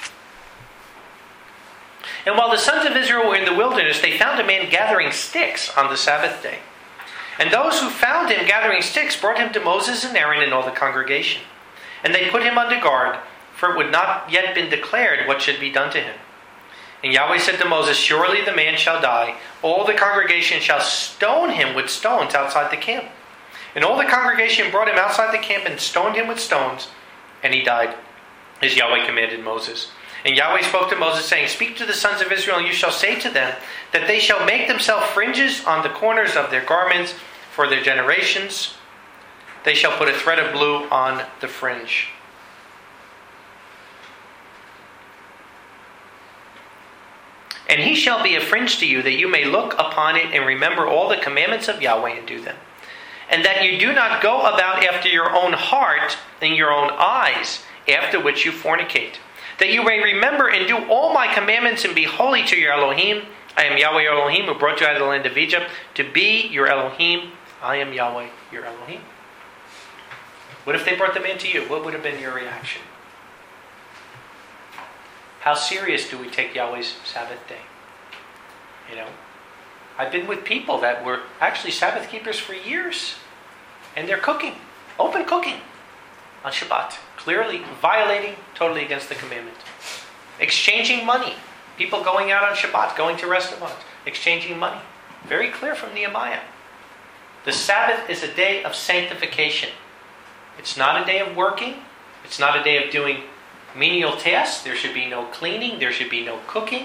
And while the sons of Israel were in the wilderness, they found a man gathering sticks on the Sabbath day. And those who found him gathering sticks brought him to Moses and Aaron and all the congregation. And they put him under guard, for it would not yet been declared what should be done to him. And Yahweh said to Moses, surely the man shall die. All the congregation shall stone him with stones outside the camp. And all the congregation brought him outside the camp and stoned him with stones. And he died, as Yahweh commanded Moses. And Yahweh spoke to Moses, saying, speak to the sons of Israel, and you shall say to them, that they shall make themselves fringes on the corners of their garments for their generations. They shall put a thread of blue on the fringe. And he shall be a fringe to you, that you may look upon it and remember all the commandments of Yahweh and do them. And that you do not go about after your own heart and your own eyes, after which you fornicate. That you may remember and do all my commandments and be holy to your Elohim. I am Yahweh your Elohim, who brought you out of the land of Egypt, to be your Elohim. I am Yahweh your Elohim. What if they brought them into you? What would have been your reaction? How serious do we take Yahweh's Sabbath day? You know, I've been with people that were actually Sabbath keepers for years, and they're cooking, open cooking on Shabbat, clearly violating totally against the commandment. Exchanging money People going out on Shabbat, going to restaurants, exchanging money. Very clear from Nehemiah. The Sabbath is a day of sanctification. It's not a day of working. It's not a day of doing menial tasks. There should be no cleaning. There should be no cooking.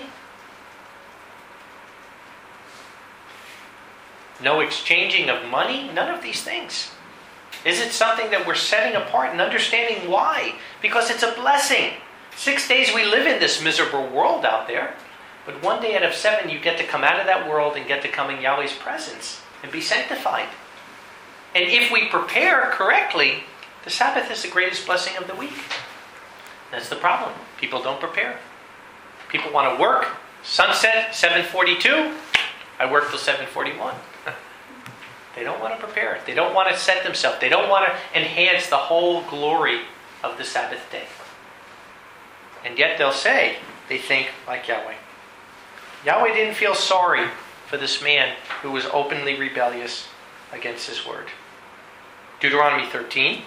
No exchanging of money. None of these things. Is it something that we're setting apart and understanding why? Because it's a blessing. Six days we live in this miserable world out there. But one day out of seven you get to come out of that world and get to come in Yahweh's presence and be sanctified. And if we prepare correctly, the Sabbath is the greatest blessing of the week. That's the problem. People don't prepare. People want to work. Sunset, seven forty-two. I work till seven forty-one. They don't want to prepare. They don't want to set themselves. They don't want to enhance the whole glory of the Sabbath day. And yet they'll say, they think like Yahweh. Yahweh didn't feel sorry for this man who was openly rebellious against his word. Deuteronomy thirteen.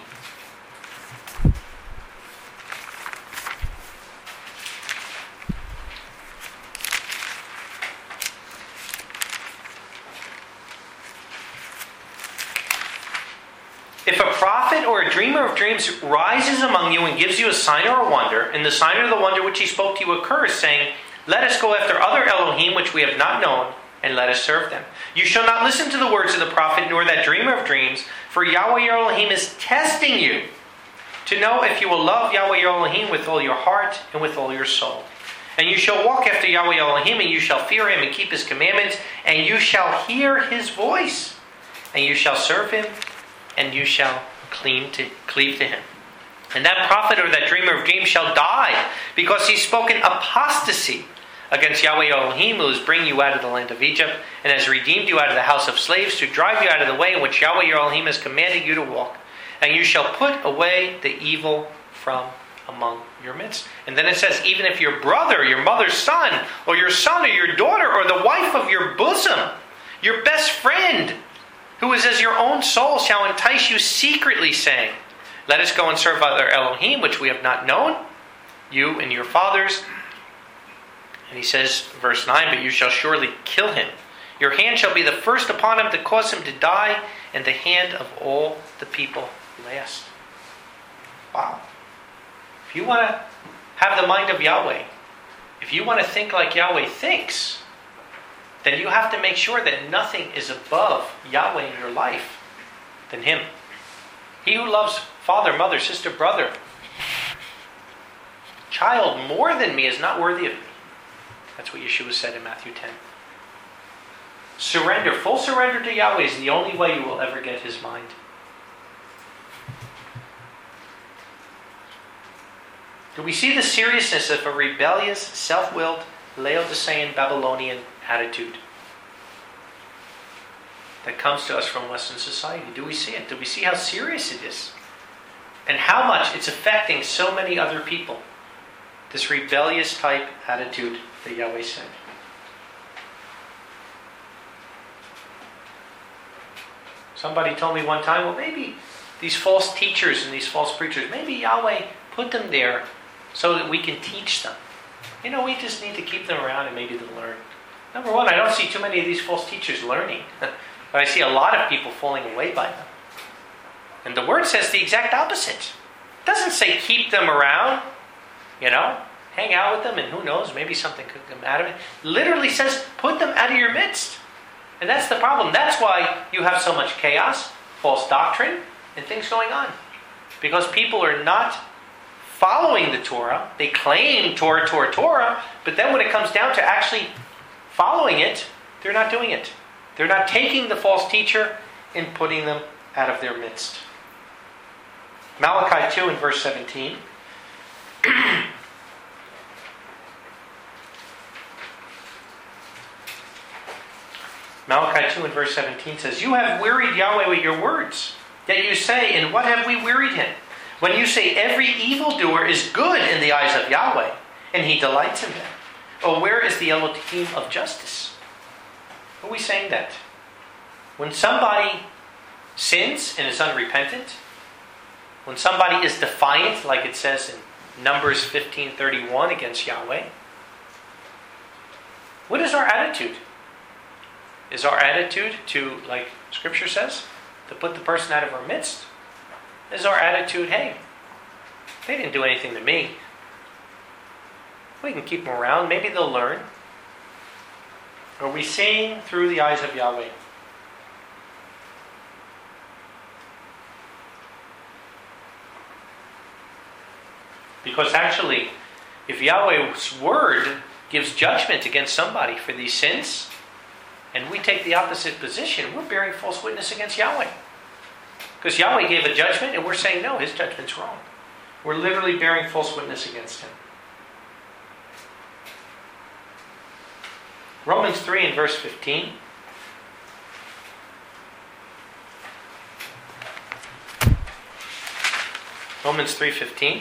If a prophet or a dreamer of dreams rises among you and gives you a sign or a wonder, and the sign or the wonder which he spoke to you occurs, saying, let us go after other Elohim which we have not known, and let us serve them. You shall not listen to the words of the prophet, nor that dreamer of dreams, for Yahweh your Elohim is testing you, to know if you will love Yahweh your Elohim with all your heart and with all your soul. And you shall walk after Yahweh Elohim, and you shall fear him and keep his commandments, and you shall hear his voice, and you shall serve him, and you shall cleave to, cleave to him. And that prophet or that dreamer of dreams shall die, because he's spoken apostasy against Yahweh Elohim, who has bring you out of the land of Egypt, and has redeemed you out of the house of slaves, to drive you out of the way in which Yahweh your Elohim has commanded you to walk. And you shall put away the evil from among your midst. And then it says, even if your brother, your mother's son, or your son or your daughter, or the wife of your bosom, your best friend, who is as your own soul, shall entice you secretly, saying, let us go and serve other Elohim, which we have not known, you and your fathers. And he says, verse nine, but you shall surely kill him. Your hand shall be the first upon him to cause him to die, and the hand of all the people last. Wow. If you want to have the mind of Yahweh, if you want to think like Yahweh thinks, then you have to make sure that nothing is above Yahweh in your life than him. He who loves father, mother, sister, brother, child more than me is not worthy of me. That's what Yeshua said in Matthew ten. Surrender, full surrender to Yahweh is the only way you will ever get his mind. Do we see the seriousness of a rebellious, self-willed, Laodicean, Babylonian attitude that comes to us from Western society? Do we see it? Do we see how serious it is? And how much it's affecting so many other people? This rebellious type attitude that Yahweh said. Somebody told me one time, well, maybe these false teachers and these false preachers, maybe Yahweh put them there so that we can teach them. You know, we just need to keep them around and maybe they'll learn. Number one, I don't see too many of these false teachers learning. But I see a lot of people falling away by them. And the word says the exact opposite. It doesn't say keep them around, you know, hang out with them, and who knows, maybe something could come out of it. It literally says put them out of your midst. And that's the problem. That's why you have so much chaos, false doctrine, and things going on. Because people are not following the Torah. They claim Torah, Torah, Torah, but then when it comes down to actually following it, they're not doing it. They're not taking the false teacher and putting them out of their midst. Malachi two and verse seventeen. Malachi two and verse seventeen says, you have wearied Yahweh with your words. Yet you say, in what have we wearied him? When you say every evildoer is good in the eyes of Yahweh, and he delights in them. Oh, where is the Elohim of justice? Are we saying that? When somebody sins and is unrepentant, when somebody is defiant, like it says in Numbers fifteen thirty-one against Yahweh, What is our attitude? Is our attitude to, like Scripture says, to put the person out of our midst? Is our attitude, hey, they didn't do anything to me. We can keep them around. Maybe they'll learn. Are we seeing through the eyes of Yahweh? Because actually, if Yahweh's word gives judgment against somebody for these sins, and we take the opposite position, we're bearing false witness against Yahweh. Because Yahweh gave a judgment, and we're saying, no, his judgment's wrong. We're literally bearing false witness against him. Romans three and verse fifteen. Romans three fifteen.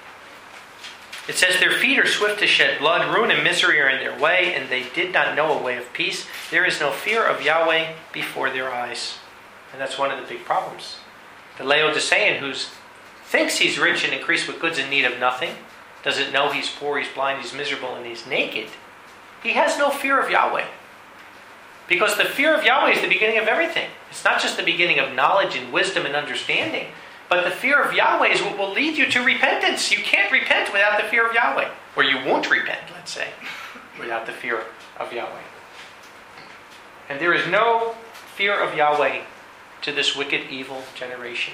It says, their feet are swift to shed blood, ruin and misery are in their way, and they did not know a way of peace. There is no fear of Yahweh before their eyes. And that's one of the big problems. The Laodicean, who thinks he's rich and increased with goods in need of nothing, doesn't know he's poor, he's blind, he's miserable, and he's naked. He has no fear of Yahweh. Because the fear of Yahweh is the beginning of everything. It's not just the beginning of knowledge and wisdom and understanding, but the fear of Yahweh is what will lead you to repentance. You can't repent without the fear of Yahweh. Or you won't repent, let's say, without the fear of Yahweh. And there is no fear of Yahweh to this wicked, evil generation.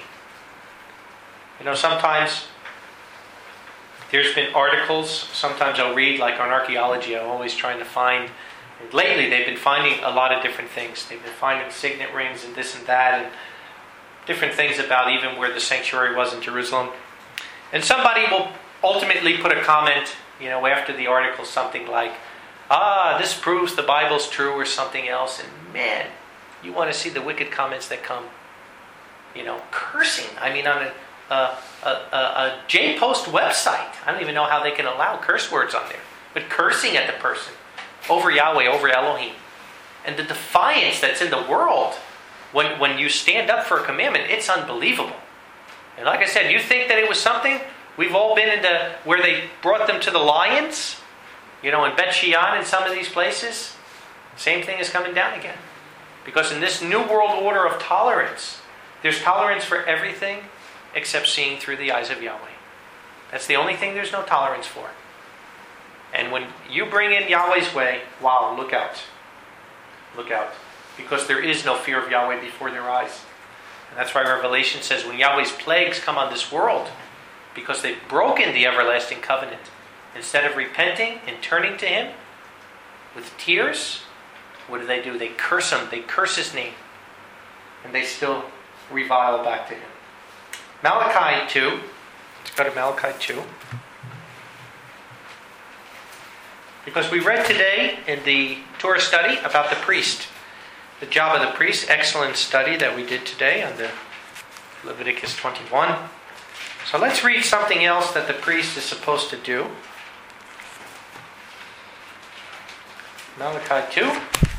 You know, sometimes there's been articles, sometimes I'll read, like on archaeology, I'm always trying to find, and lately they've been finding a lot of different things. They've been finding signet rings and this and that, and different things about even where the sanctuary was in Jerusalem. And somebody will ultimately put a comment, you know, after the article, something like, ah, this proves the Bible's true, or something else. And man, you want to see the wicked comments that come, you know, cursing. I mean, on a, a, a, a, a J-Post website, I don't even know how they can allow curse words on there, but cursing at the person over Yahweh, over Elohim. And the defiance that's in the world when, when you stand up for a commandment, it's unbelievable. And like I said, you think that it was something, we've all been into where they brought them to the lions, you know, in Bet Shean and some of these places. Same thing is coming down again. Because in this new world order of tolerance, there's tolerance for everything except seeing through the eyes of Yahweh. That's the only thing there's no tolerance for. And when you bring in Yahweh's way, wow, look out. Look out. Because there is no fear of Yahweh before their eyes. And that's why Revelation says when Yahweh's plagues come on this world, because they've broken the everlasting covenant, instead of repenting and turning to Him with tears, what do they do? They curse Him. They curse His name. And they still revile back to Him. Malachi two. Let's go to Malachi two. Because we read today in the Torah study about the priest. The job of the priest. Excellent study that we did today on the Leviticus twenty-one. So let's read something else that the priest is supposed to do. Malachi two.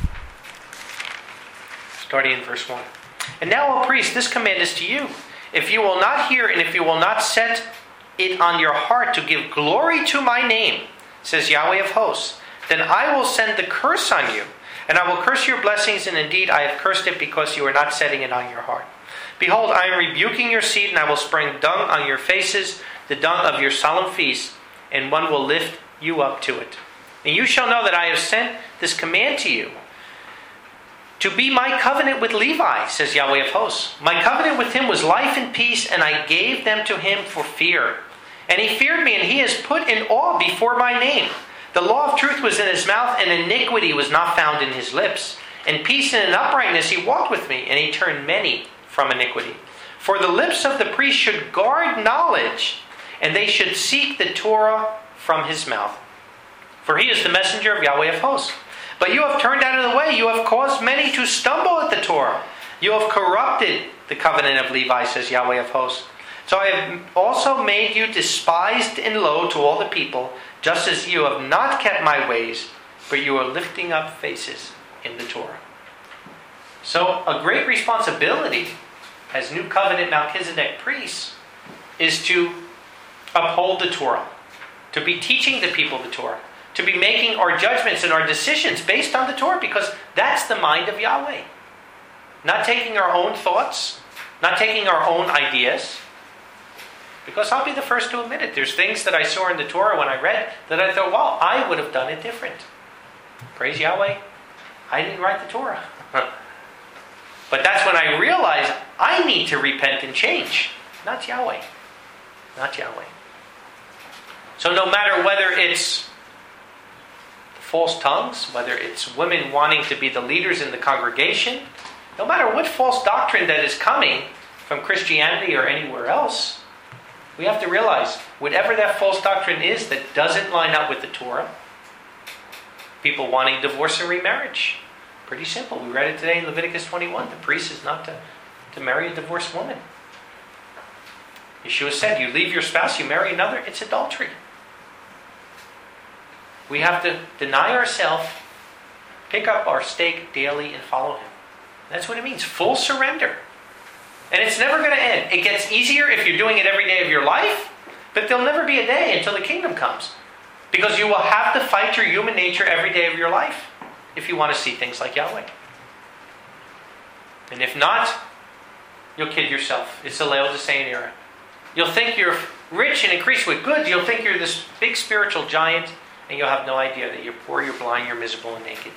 Starting in verse one. And now, O priest, this command is to you. If you will not hear and if you will not set it on your heart to give glory to my name, says Yahweh of hosts, then I will send the curse on you, and I will curse your blessings, and indeed I have cursed it because you are not setting it on your heart. Behold, I am rebuking your seed, and I will spring dung on your faces, the dung of your solemn feasts, and one will lift you up to it. And you shall know that I have sent this command to you, to be my covenant with Levi, says Yahweh of hosts. My covenant with him was life and peace, and I gave them to him for fear. And he feared me, and he is put in awe before my name. The law of truth was in his mouth, and iniquity was not found in his lips. In peace and in uprightness he walked with me, and he turned many from iniquity. For the lips of the priest should guard knowledge, and they should seek the Torah from his mouth. For he is the messenger of Yahweh of hosts. But you have turned out of the way. You have caused many to stumble at the Torah. You have corrupted the covenant of Levi, says Yahweh of hosts. So I have also made you despised and low to all the people, just as you have not kept my ways, but you are lifting up faces in the Torah. So a great responsibility as New Covenant Melchizedek priests is to uphold the Torah, to be teaching the people the Torah, to be making our judgments and our decisions based on the Torah, because that's the mind of Yahweh. Not taking our own thoughts, not taking our own ideas. Because I'll be the first to admit it. There's things that I saw in the Torah when I read that I thought, well, I would have done it different. Praise Yahweh. I didn't write the Torah. But that's when I realized I need to repent and change. Not Yahweh. Not Yahweh. So no matter whether it's false tongues, whether it's women wanting to be the leaders in the congregation, no matter what false doctrine that is coming from Christianity or anywhere else, we have to realize, whatever that false doctrine is that doesn't line up with the Torah, people wanting divorce and remarriage. Pretty simple. We read it today in Leviticus twenty-one. The priest is not to, to marry a divorced woman. Yeshua said, you leave your spouse, you marry another, it's adultery. We have to deny ourselves, pick up our stake daily and follow Him. That's what it means. Full surrender. And it's never going to end. It gets easier if you're doing it every day of your life, but there'll never be a day until the kingdom comes. Because you will have to fight your human nature every day of your life if you want to see things like Yahweh. And if not, you'll kid yourself. It's the Laodicean era. You'll think you're rich and increased with goods. You'll think you're this big spiritual giant, and you'll have no idea that you're poor, you're blind, you're miserable, and naked.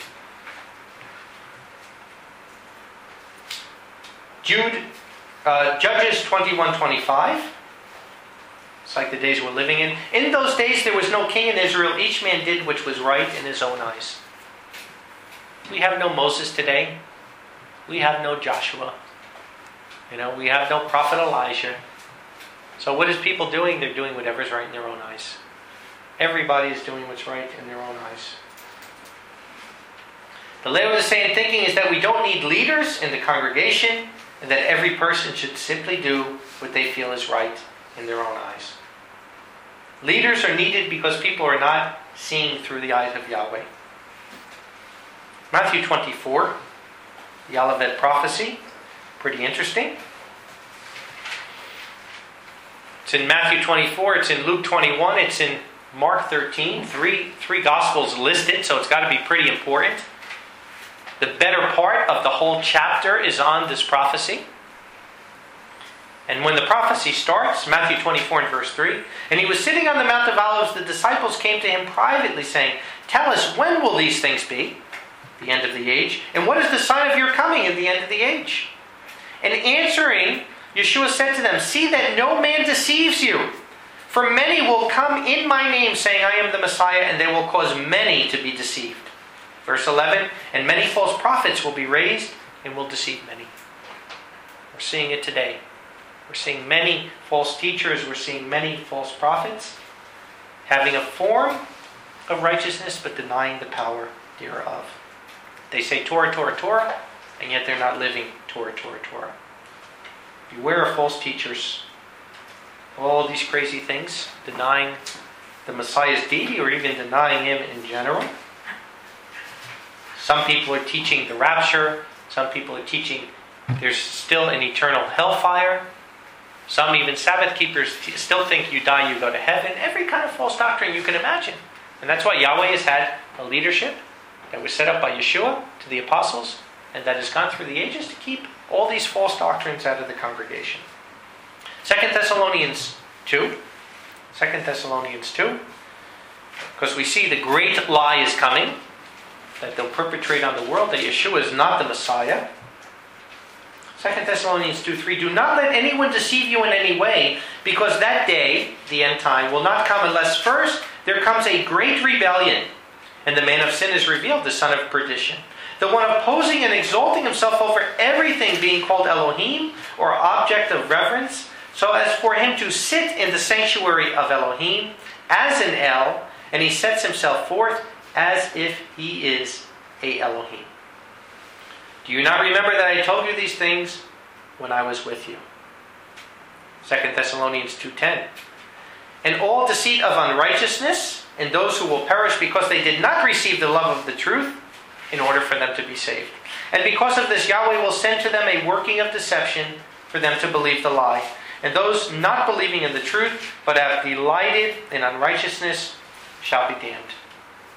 Jude, uh, Judges twenty-one twenty-five. It's like the days we're living in. In those days there was no king in Israel. Each man did which was right in his own eyes. We have no Moses today. We have no Joshua. You know, we have no prophet Elijah. So what is people doing? They're doing whatever's right in their own eyes. Everybody is doing what's right in their own eyes. The Laodicean thinking is that we don't need leaders in the congregation, and that every person should simply do what they feel is right in their own eyes. Leaders are needed because people are not seeing through the eyes of Yahweh. Matthew twenty-four, the Olivet prophecy, pretty interesting. It's in Matthew twenty-four, it's in Luke twenty-one, it's in Mark thirteen, three, three Gospels listed, so it's got to be pretty important. The better part of the whole chapter is on this prophecy. And when the prophecy starts, Matthew twenty-four and verse three, and he was sitting on the Mount of Olives, the disciples came to him privately saying, tell us, when will these things be? The end of the age. And what is the sign of your coming in the end of the age? And answering, Yeshua said to them, see that no man deceives you. For many will come in my name, saying, I am the Messiah, and they will cause many to be deceived. Verse eleven, and many false prophets will be raised and will deceive many. We're seeing it today. We're seeing many false teachers. We're seeing many false prophets having a form of righteousness, but denying the power thereof. They say Torah, Torah, Torah, and yet they're not living Torah, Torah, Torah. Beware of false teachers. All these crazy things, denying the Messiah's deity or even denying Him in general. Some people are teaching the rapture. Some people are teaching there's still an eternal hellfire. Some even Sabbath keepers t- still think you die, you go to heaven. Every kind of false doctrine you can imagine. And that's why Yahweh has had a leadership that was set up by Yeshua to the apostles, and that has gone through the ages to keep all these false doctrines out of the congregation. Second Thessalonians two. Second Thessalonians two. Because we see the great lie is coming that they'll perpetrate on the world, that Yeshua is not the Messiah. Second Thessalonians two three. Do not let anyone deceive you in any way, because that day, the end time, will not come unless first there comes a great rebellion, and the man of sin is revealed, the son of perdition. The one opposing and exalting himself over everything being called Elohim, or object of reverence, so as for him to sit in the sanctuary of Elohim as an El, and he sets himself forth as if he is a Elohim. Do you not remember that I told you these things when I was with you? Second Thessalonians two ten. And all deceit of unrighteousness, and those who will perish because they did not receive the love of the truth, in order for them to be saved. And because of this, Yahweh will send to them a working of deception for them to believe the lie. And those not believing in the truth, but have delighted in unrighteousness, shall be damned.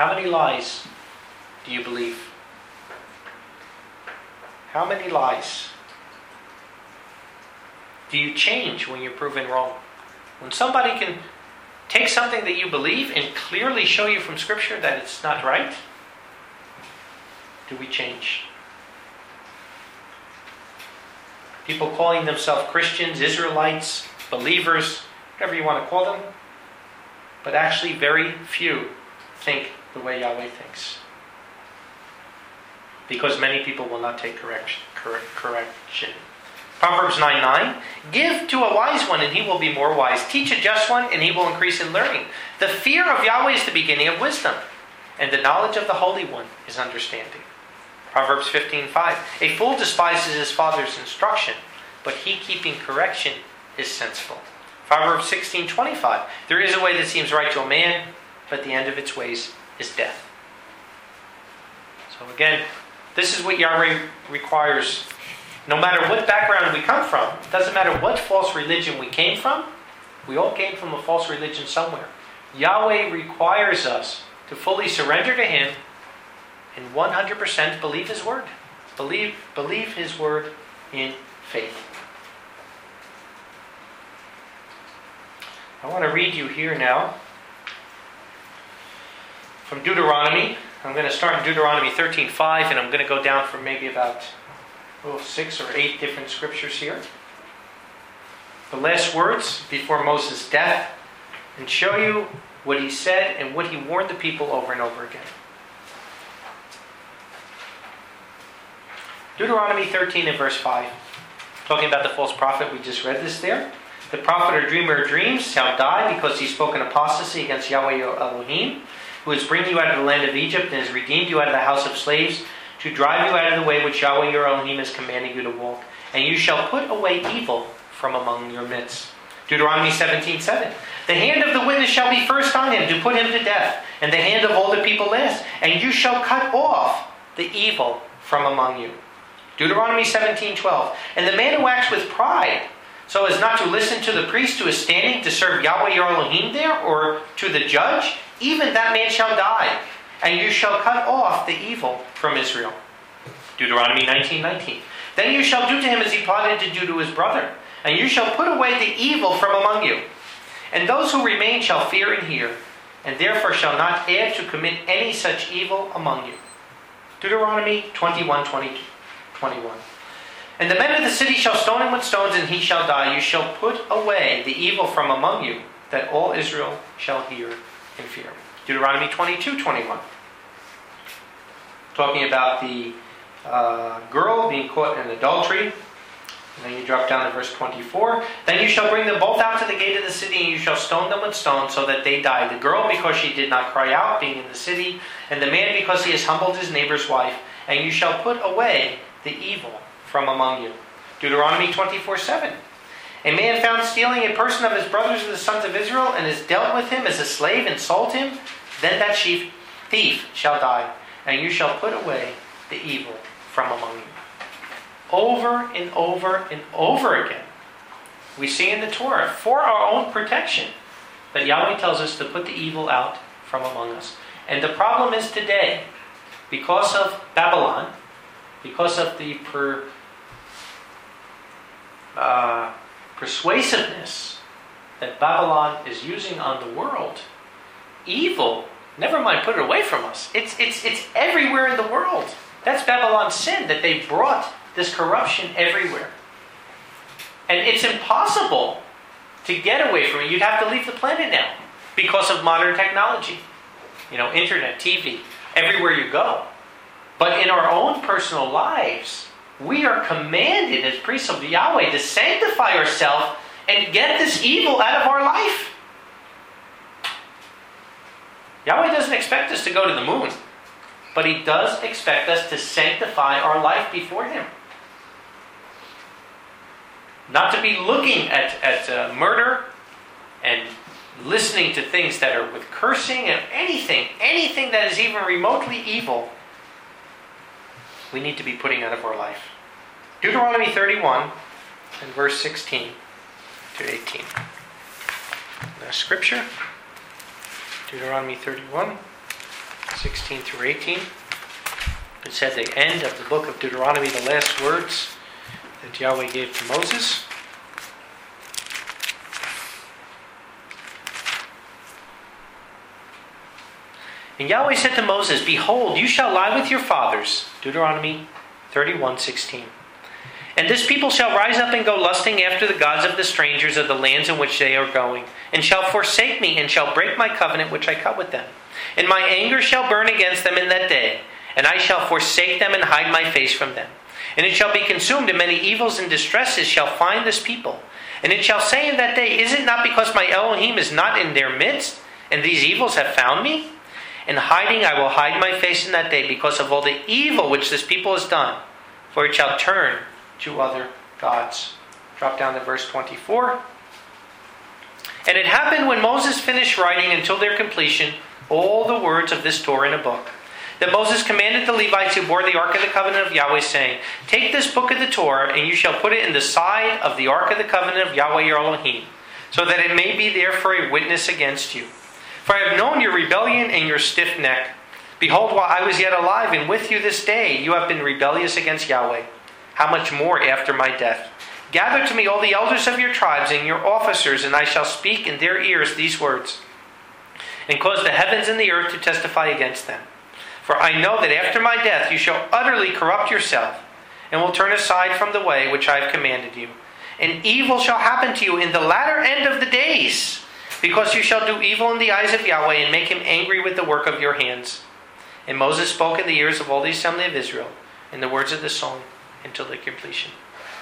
How many lies do you believe? How many lies? Do you change when you're proven wrong? When somebody can take something that you believe and clearly show you from Scripture that it's not right, do we change? People calling themselves Christians, Israelites, believers, whatever you want to call them, but actually very few think the way Yahweh thinks. Because many people will not take correction. correction. Proverbs nine nine, give to a wise one and he will be more wise. Teach a just one and he will increase in learning. The fear of Yahweh is the beginning of wisdom, and the knowledge of the Holy One is understanding. Proverbs fifteen five, a fool despises his father's instruction, but he keeping correction is sensible. Proverbs sixteen twenty-five, there is a way that seems right to a man, but the end of its ways is death. So again, this is what Yahweh requires. No matter what background we come from, it doesn't matter what false religion we came from, we all came from a false religion somewhere. Yahweh requires us to fully surrender to Him and one hundred percent believe His word. Believe, believe His word in faith. I want to read you here now from Deuteronomy. I'm going to start in Deuteronomy thirteen five, and I'm going to go down for maybe about oh, six or eight different scriptures here. The last words before Moses' death, and show you what he said and what he warned the people over and over again. Deuteronomy thirteen and verse five, talking about the false prophet. We just read this there. The prophet or dreamer of dreams shall die because he spoke an apostasy against Yahweh your Elohim, who has bring you out of the land of Egypt and has redeemed you out of the house of slaves, to drive you out of the way which Yahweh your Elohim is commanding you to walk. And you shall put away evil from among your midst. Deuteronomy seventeen seven. The hand of the witness shall be first on him to put him to death, and the hand of all the people last. And you shall cut off the evil from among you. Deuteronomy seventeen twelve. And the man who acts with pride, so as not to listen to the priest who is standing to serve Yahweh your Elohim there, or to the judge, even that man shall die, and you shall cut off the evil from Israel. Deuteronomy nineteen nineteen. Then you shall do to him as he plotted to do to his brother, and you shall put away the evil from among you. And those who remain shall fear and hear, and therefore shall not add to commit any such evil among you. Deuteronomy twenty-one twenty-one. And the men of the city shall stone him with stones, and he shall die. You shall put away the evil from among you, that all Israel shall hear and fear. Deuteronomy twenty-two twenty-one. Talking about the uh, girl being caught in adultery. And then you drop down to verse twenty-four. Then you shall bring them both out to the gate of the city, and you shall stone them with stones, so that they die. The girl because she did not cry out, being in the city, and the man because he has humbled his neighbor's wife. And you shall put away the evil from among you. Deuteronomy twenty-four seven. A man found stealing a person of his brothers of the sons of Israel, and has dealt with him as a slave, and sold him, then that chief thief shall die, and you shall put away the evil from among you. Over and over and over again, we see in the Torah, for our own protection, that Yahweh tells us to put the evil out from among us. And the problem is today, because of Babylon, because of the per, uh, persuasiveness that Babylon is using on the world, evil, never mind put it away from us, it's, it's, it's everywhere in the world. That's Babylon's sin, that they brought this corruption everywhere. And it's impossible to get away from it. You'd have to leave the planet now because of modern technology. You know, internet, T V, everywhere you go. But in our own personal lives, we are commanded as priests of Yahweh to sanctify ourselves and get this evil out of our life. Yahweh doesn't expect us to go to the moon, but He does expect us to sanctify our life before Him. Not to be looking at, at uh, murder and listening to things that are with cursing and anything, anything that is even remotely evil, we need to be putting out of our life. Deuteronomy thirty-one and verse sixteen to eighteen. The scripture, Deuteronomy thirty-one sixteen through eighteen. It's at the end of the book of Deuteronomy, the last words that Yahweh gave to Moses. And Yahweh said to Moses, "Behold, you shall lie with your fathers." Deuteronomy thirty-one sixteen. "And this people shall rise up and go lusting after the gods of the strangers of the lands in which they are going, and shall forsake me, and shall break my covenant which I cut with them. And my anger shall burn against them in that day, and I shall forsake them and hide my face from them. And it shall be consumed, and many evils and distresses shall find this people. And it shall say in that day, Is it not because my Elohim is not in their midst, and these evils have found me? In hiding I will hide my face in that day, because of all the evil which this people has done. For it shall turn to other gods." Drop down to verse twenty-four. "And it happened when Moses finished writing until their completion all the words of this Torah in a book, that Moses commanded the Levites who bore the Ark of the Covenant of Yahweh, saying, Take this book of the Torah, and you shall put it in the side of the Ark of the Covenant of Yahweh your Elohim, so that it may be there for a witness against you. For I have known your rebellion and your stiff neck. Behold, while I was yet alive and with you this day, you have been rebellious against Yahweh. How much more after my death? Gather to me all the elders of your tribes and your officers, and I shall speak in their ears these words, and cause the heavens and the earth to testify against them. For I know that after my death you shall utterly corrupt yourself, and will turn aside from the way which I have commanded you. And evil shall happen to you in the latter end of the days, because you shall do evil in the eyes of Yahweh, and make him angry with the work of your hands. And Moses spoke in the ears of all the assembly of Israel in the words of the song until the completion."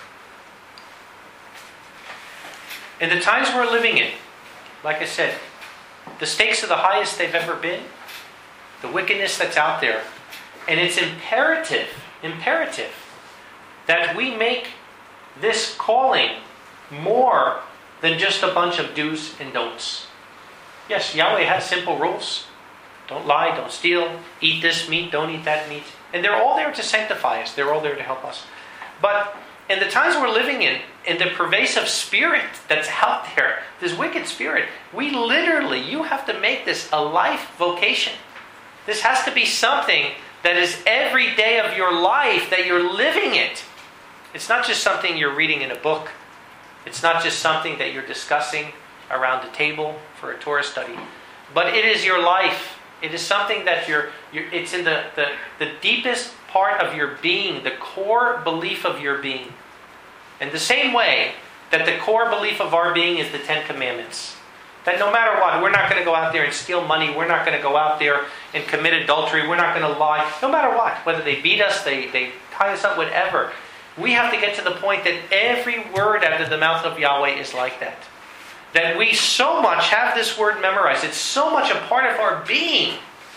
In the times we're living in, like I said, the stakes are the highest they've ever been. The wickedness that's out there. And it's imperative, imperative, that we make this calling more than just a bunch of do's and don'ts. Yes, Yahweh has simple rules. Don't lie, don't steal, eat this meat, don't eat that meat. And they're all there to sanctify us. They're all there to help us. But in the times we're living in, in the pervasive spirit that's out there, this wicked spirit, we literally, you have to make this a life vocation. This has to be something that is every day of your life, that you're living it. It's not just something you're reading in a book. It's not just something that you're discussing around the table for a Torah study. But it is your life. It is something that you're, you're it's in the, the, the deepest part of your being, the core belief of your being. In the same way that the core belief of our being is the Ten Commandments. That no matter what, we're not going to go out there and steal money. We're not going to go out there and commit adultery. We're not going to lie. No matter what, whether they beat us, they, they tie us up, whatever. We have to get to the point that every word out of the mouth of Yahweh is like that. That we so much have this word memorized. It's so much a part of our being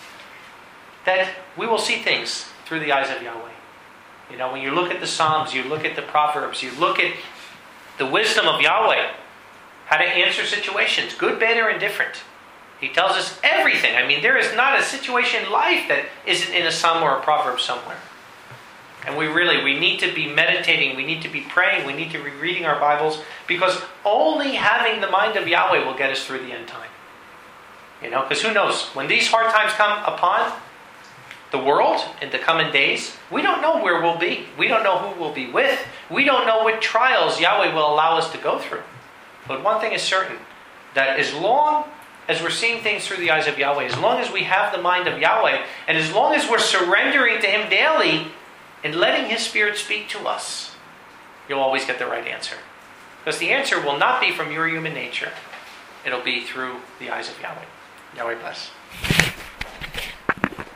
that we will see things through the eyes of Yahweh. You know, when you look at the Psalms, you look at the Proverbs, you look at the wisdom of Yahweh, how to answer situations, good, bad, or indifferent. He tells us everything. I mean, there is not a situation in life that isn't in a Psalm or a Proverb somewhere. And we really, we need to be meditating, we need to be praying, we need to be reading our Bibles, because only having the mind of Yahweh will get us through the end time. You know, because who knows, when these hard times come upon the world in the coming days, we don't know where we'll be. We don't know who we'll be with. We don't know what trials Yahweh will allow us to go through. But one thing is certain, that as long as we're seeing things through the eyes of Yahweh, as long as we have the mind of Yahweh, and as long as we're surrendering to Him daily, and letting His Spirit speak to us, you'll always get the right answer. Because the answer will not be from your human nature. It'll be through the eyes of Yahweh. Yahweh bless.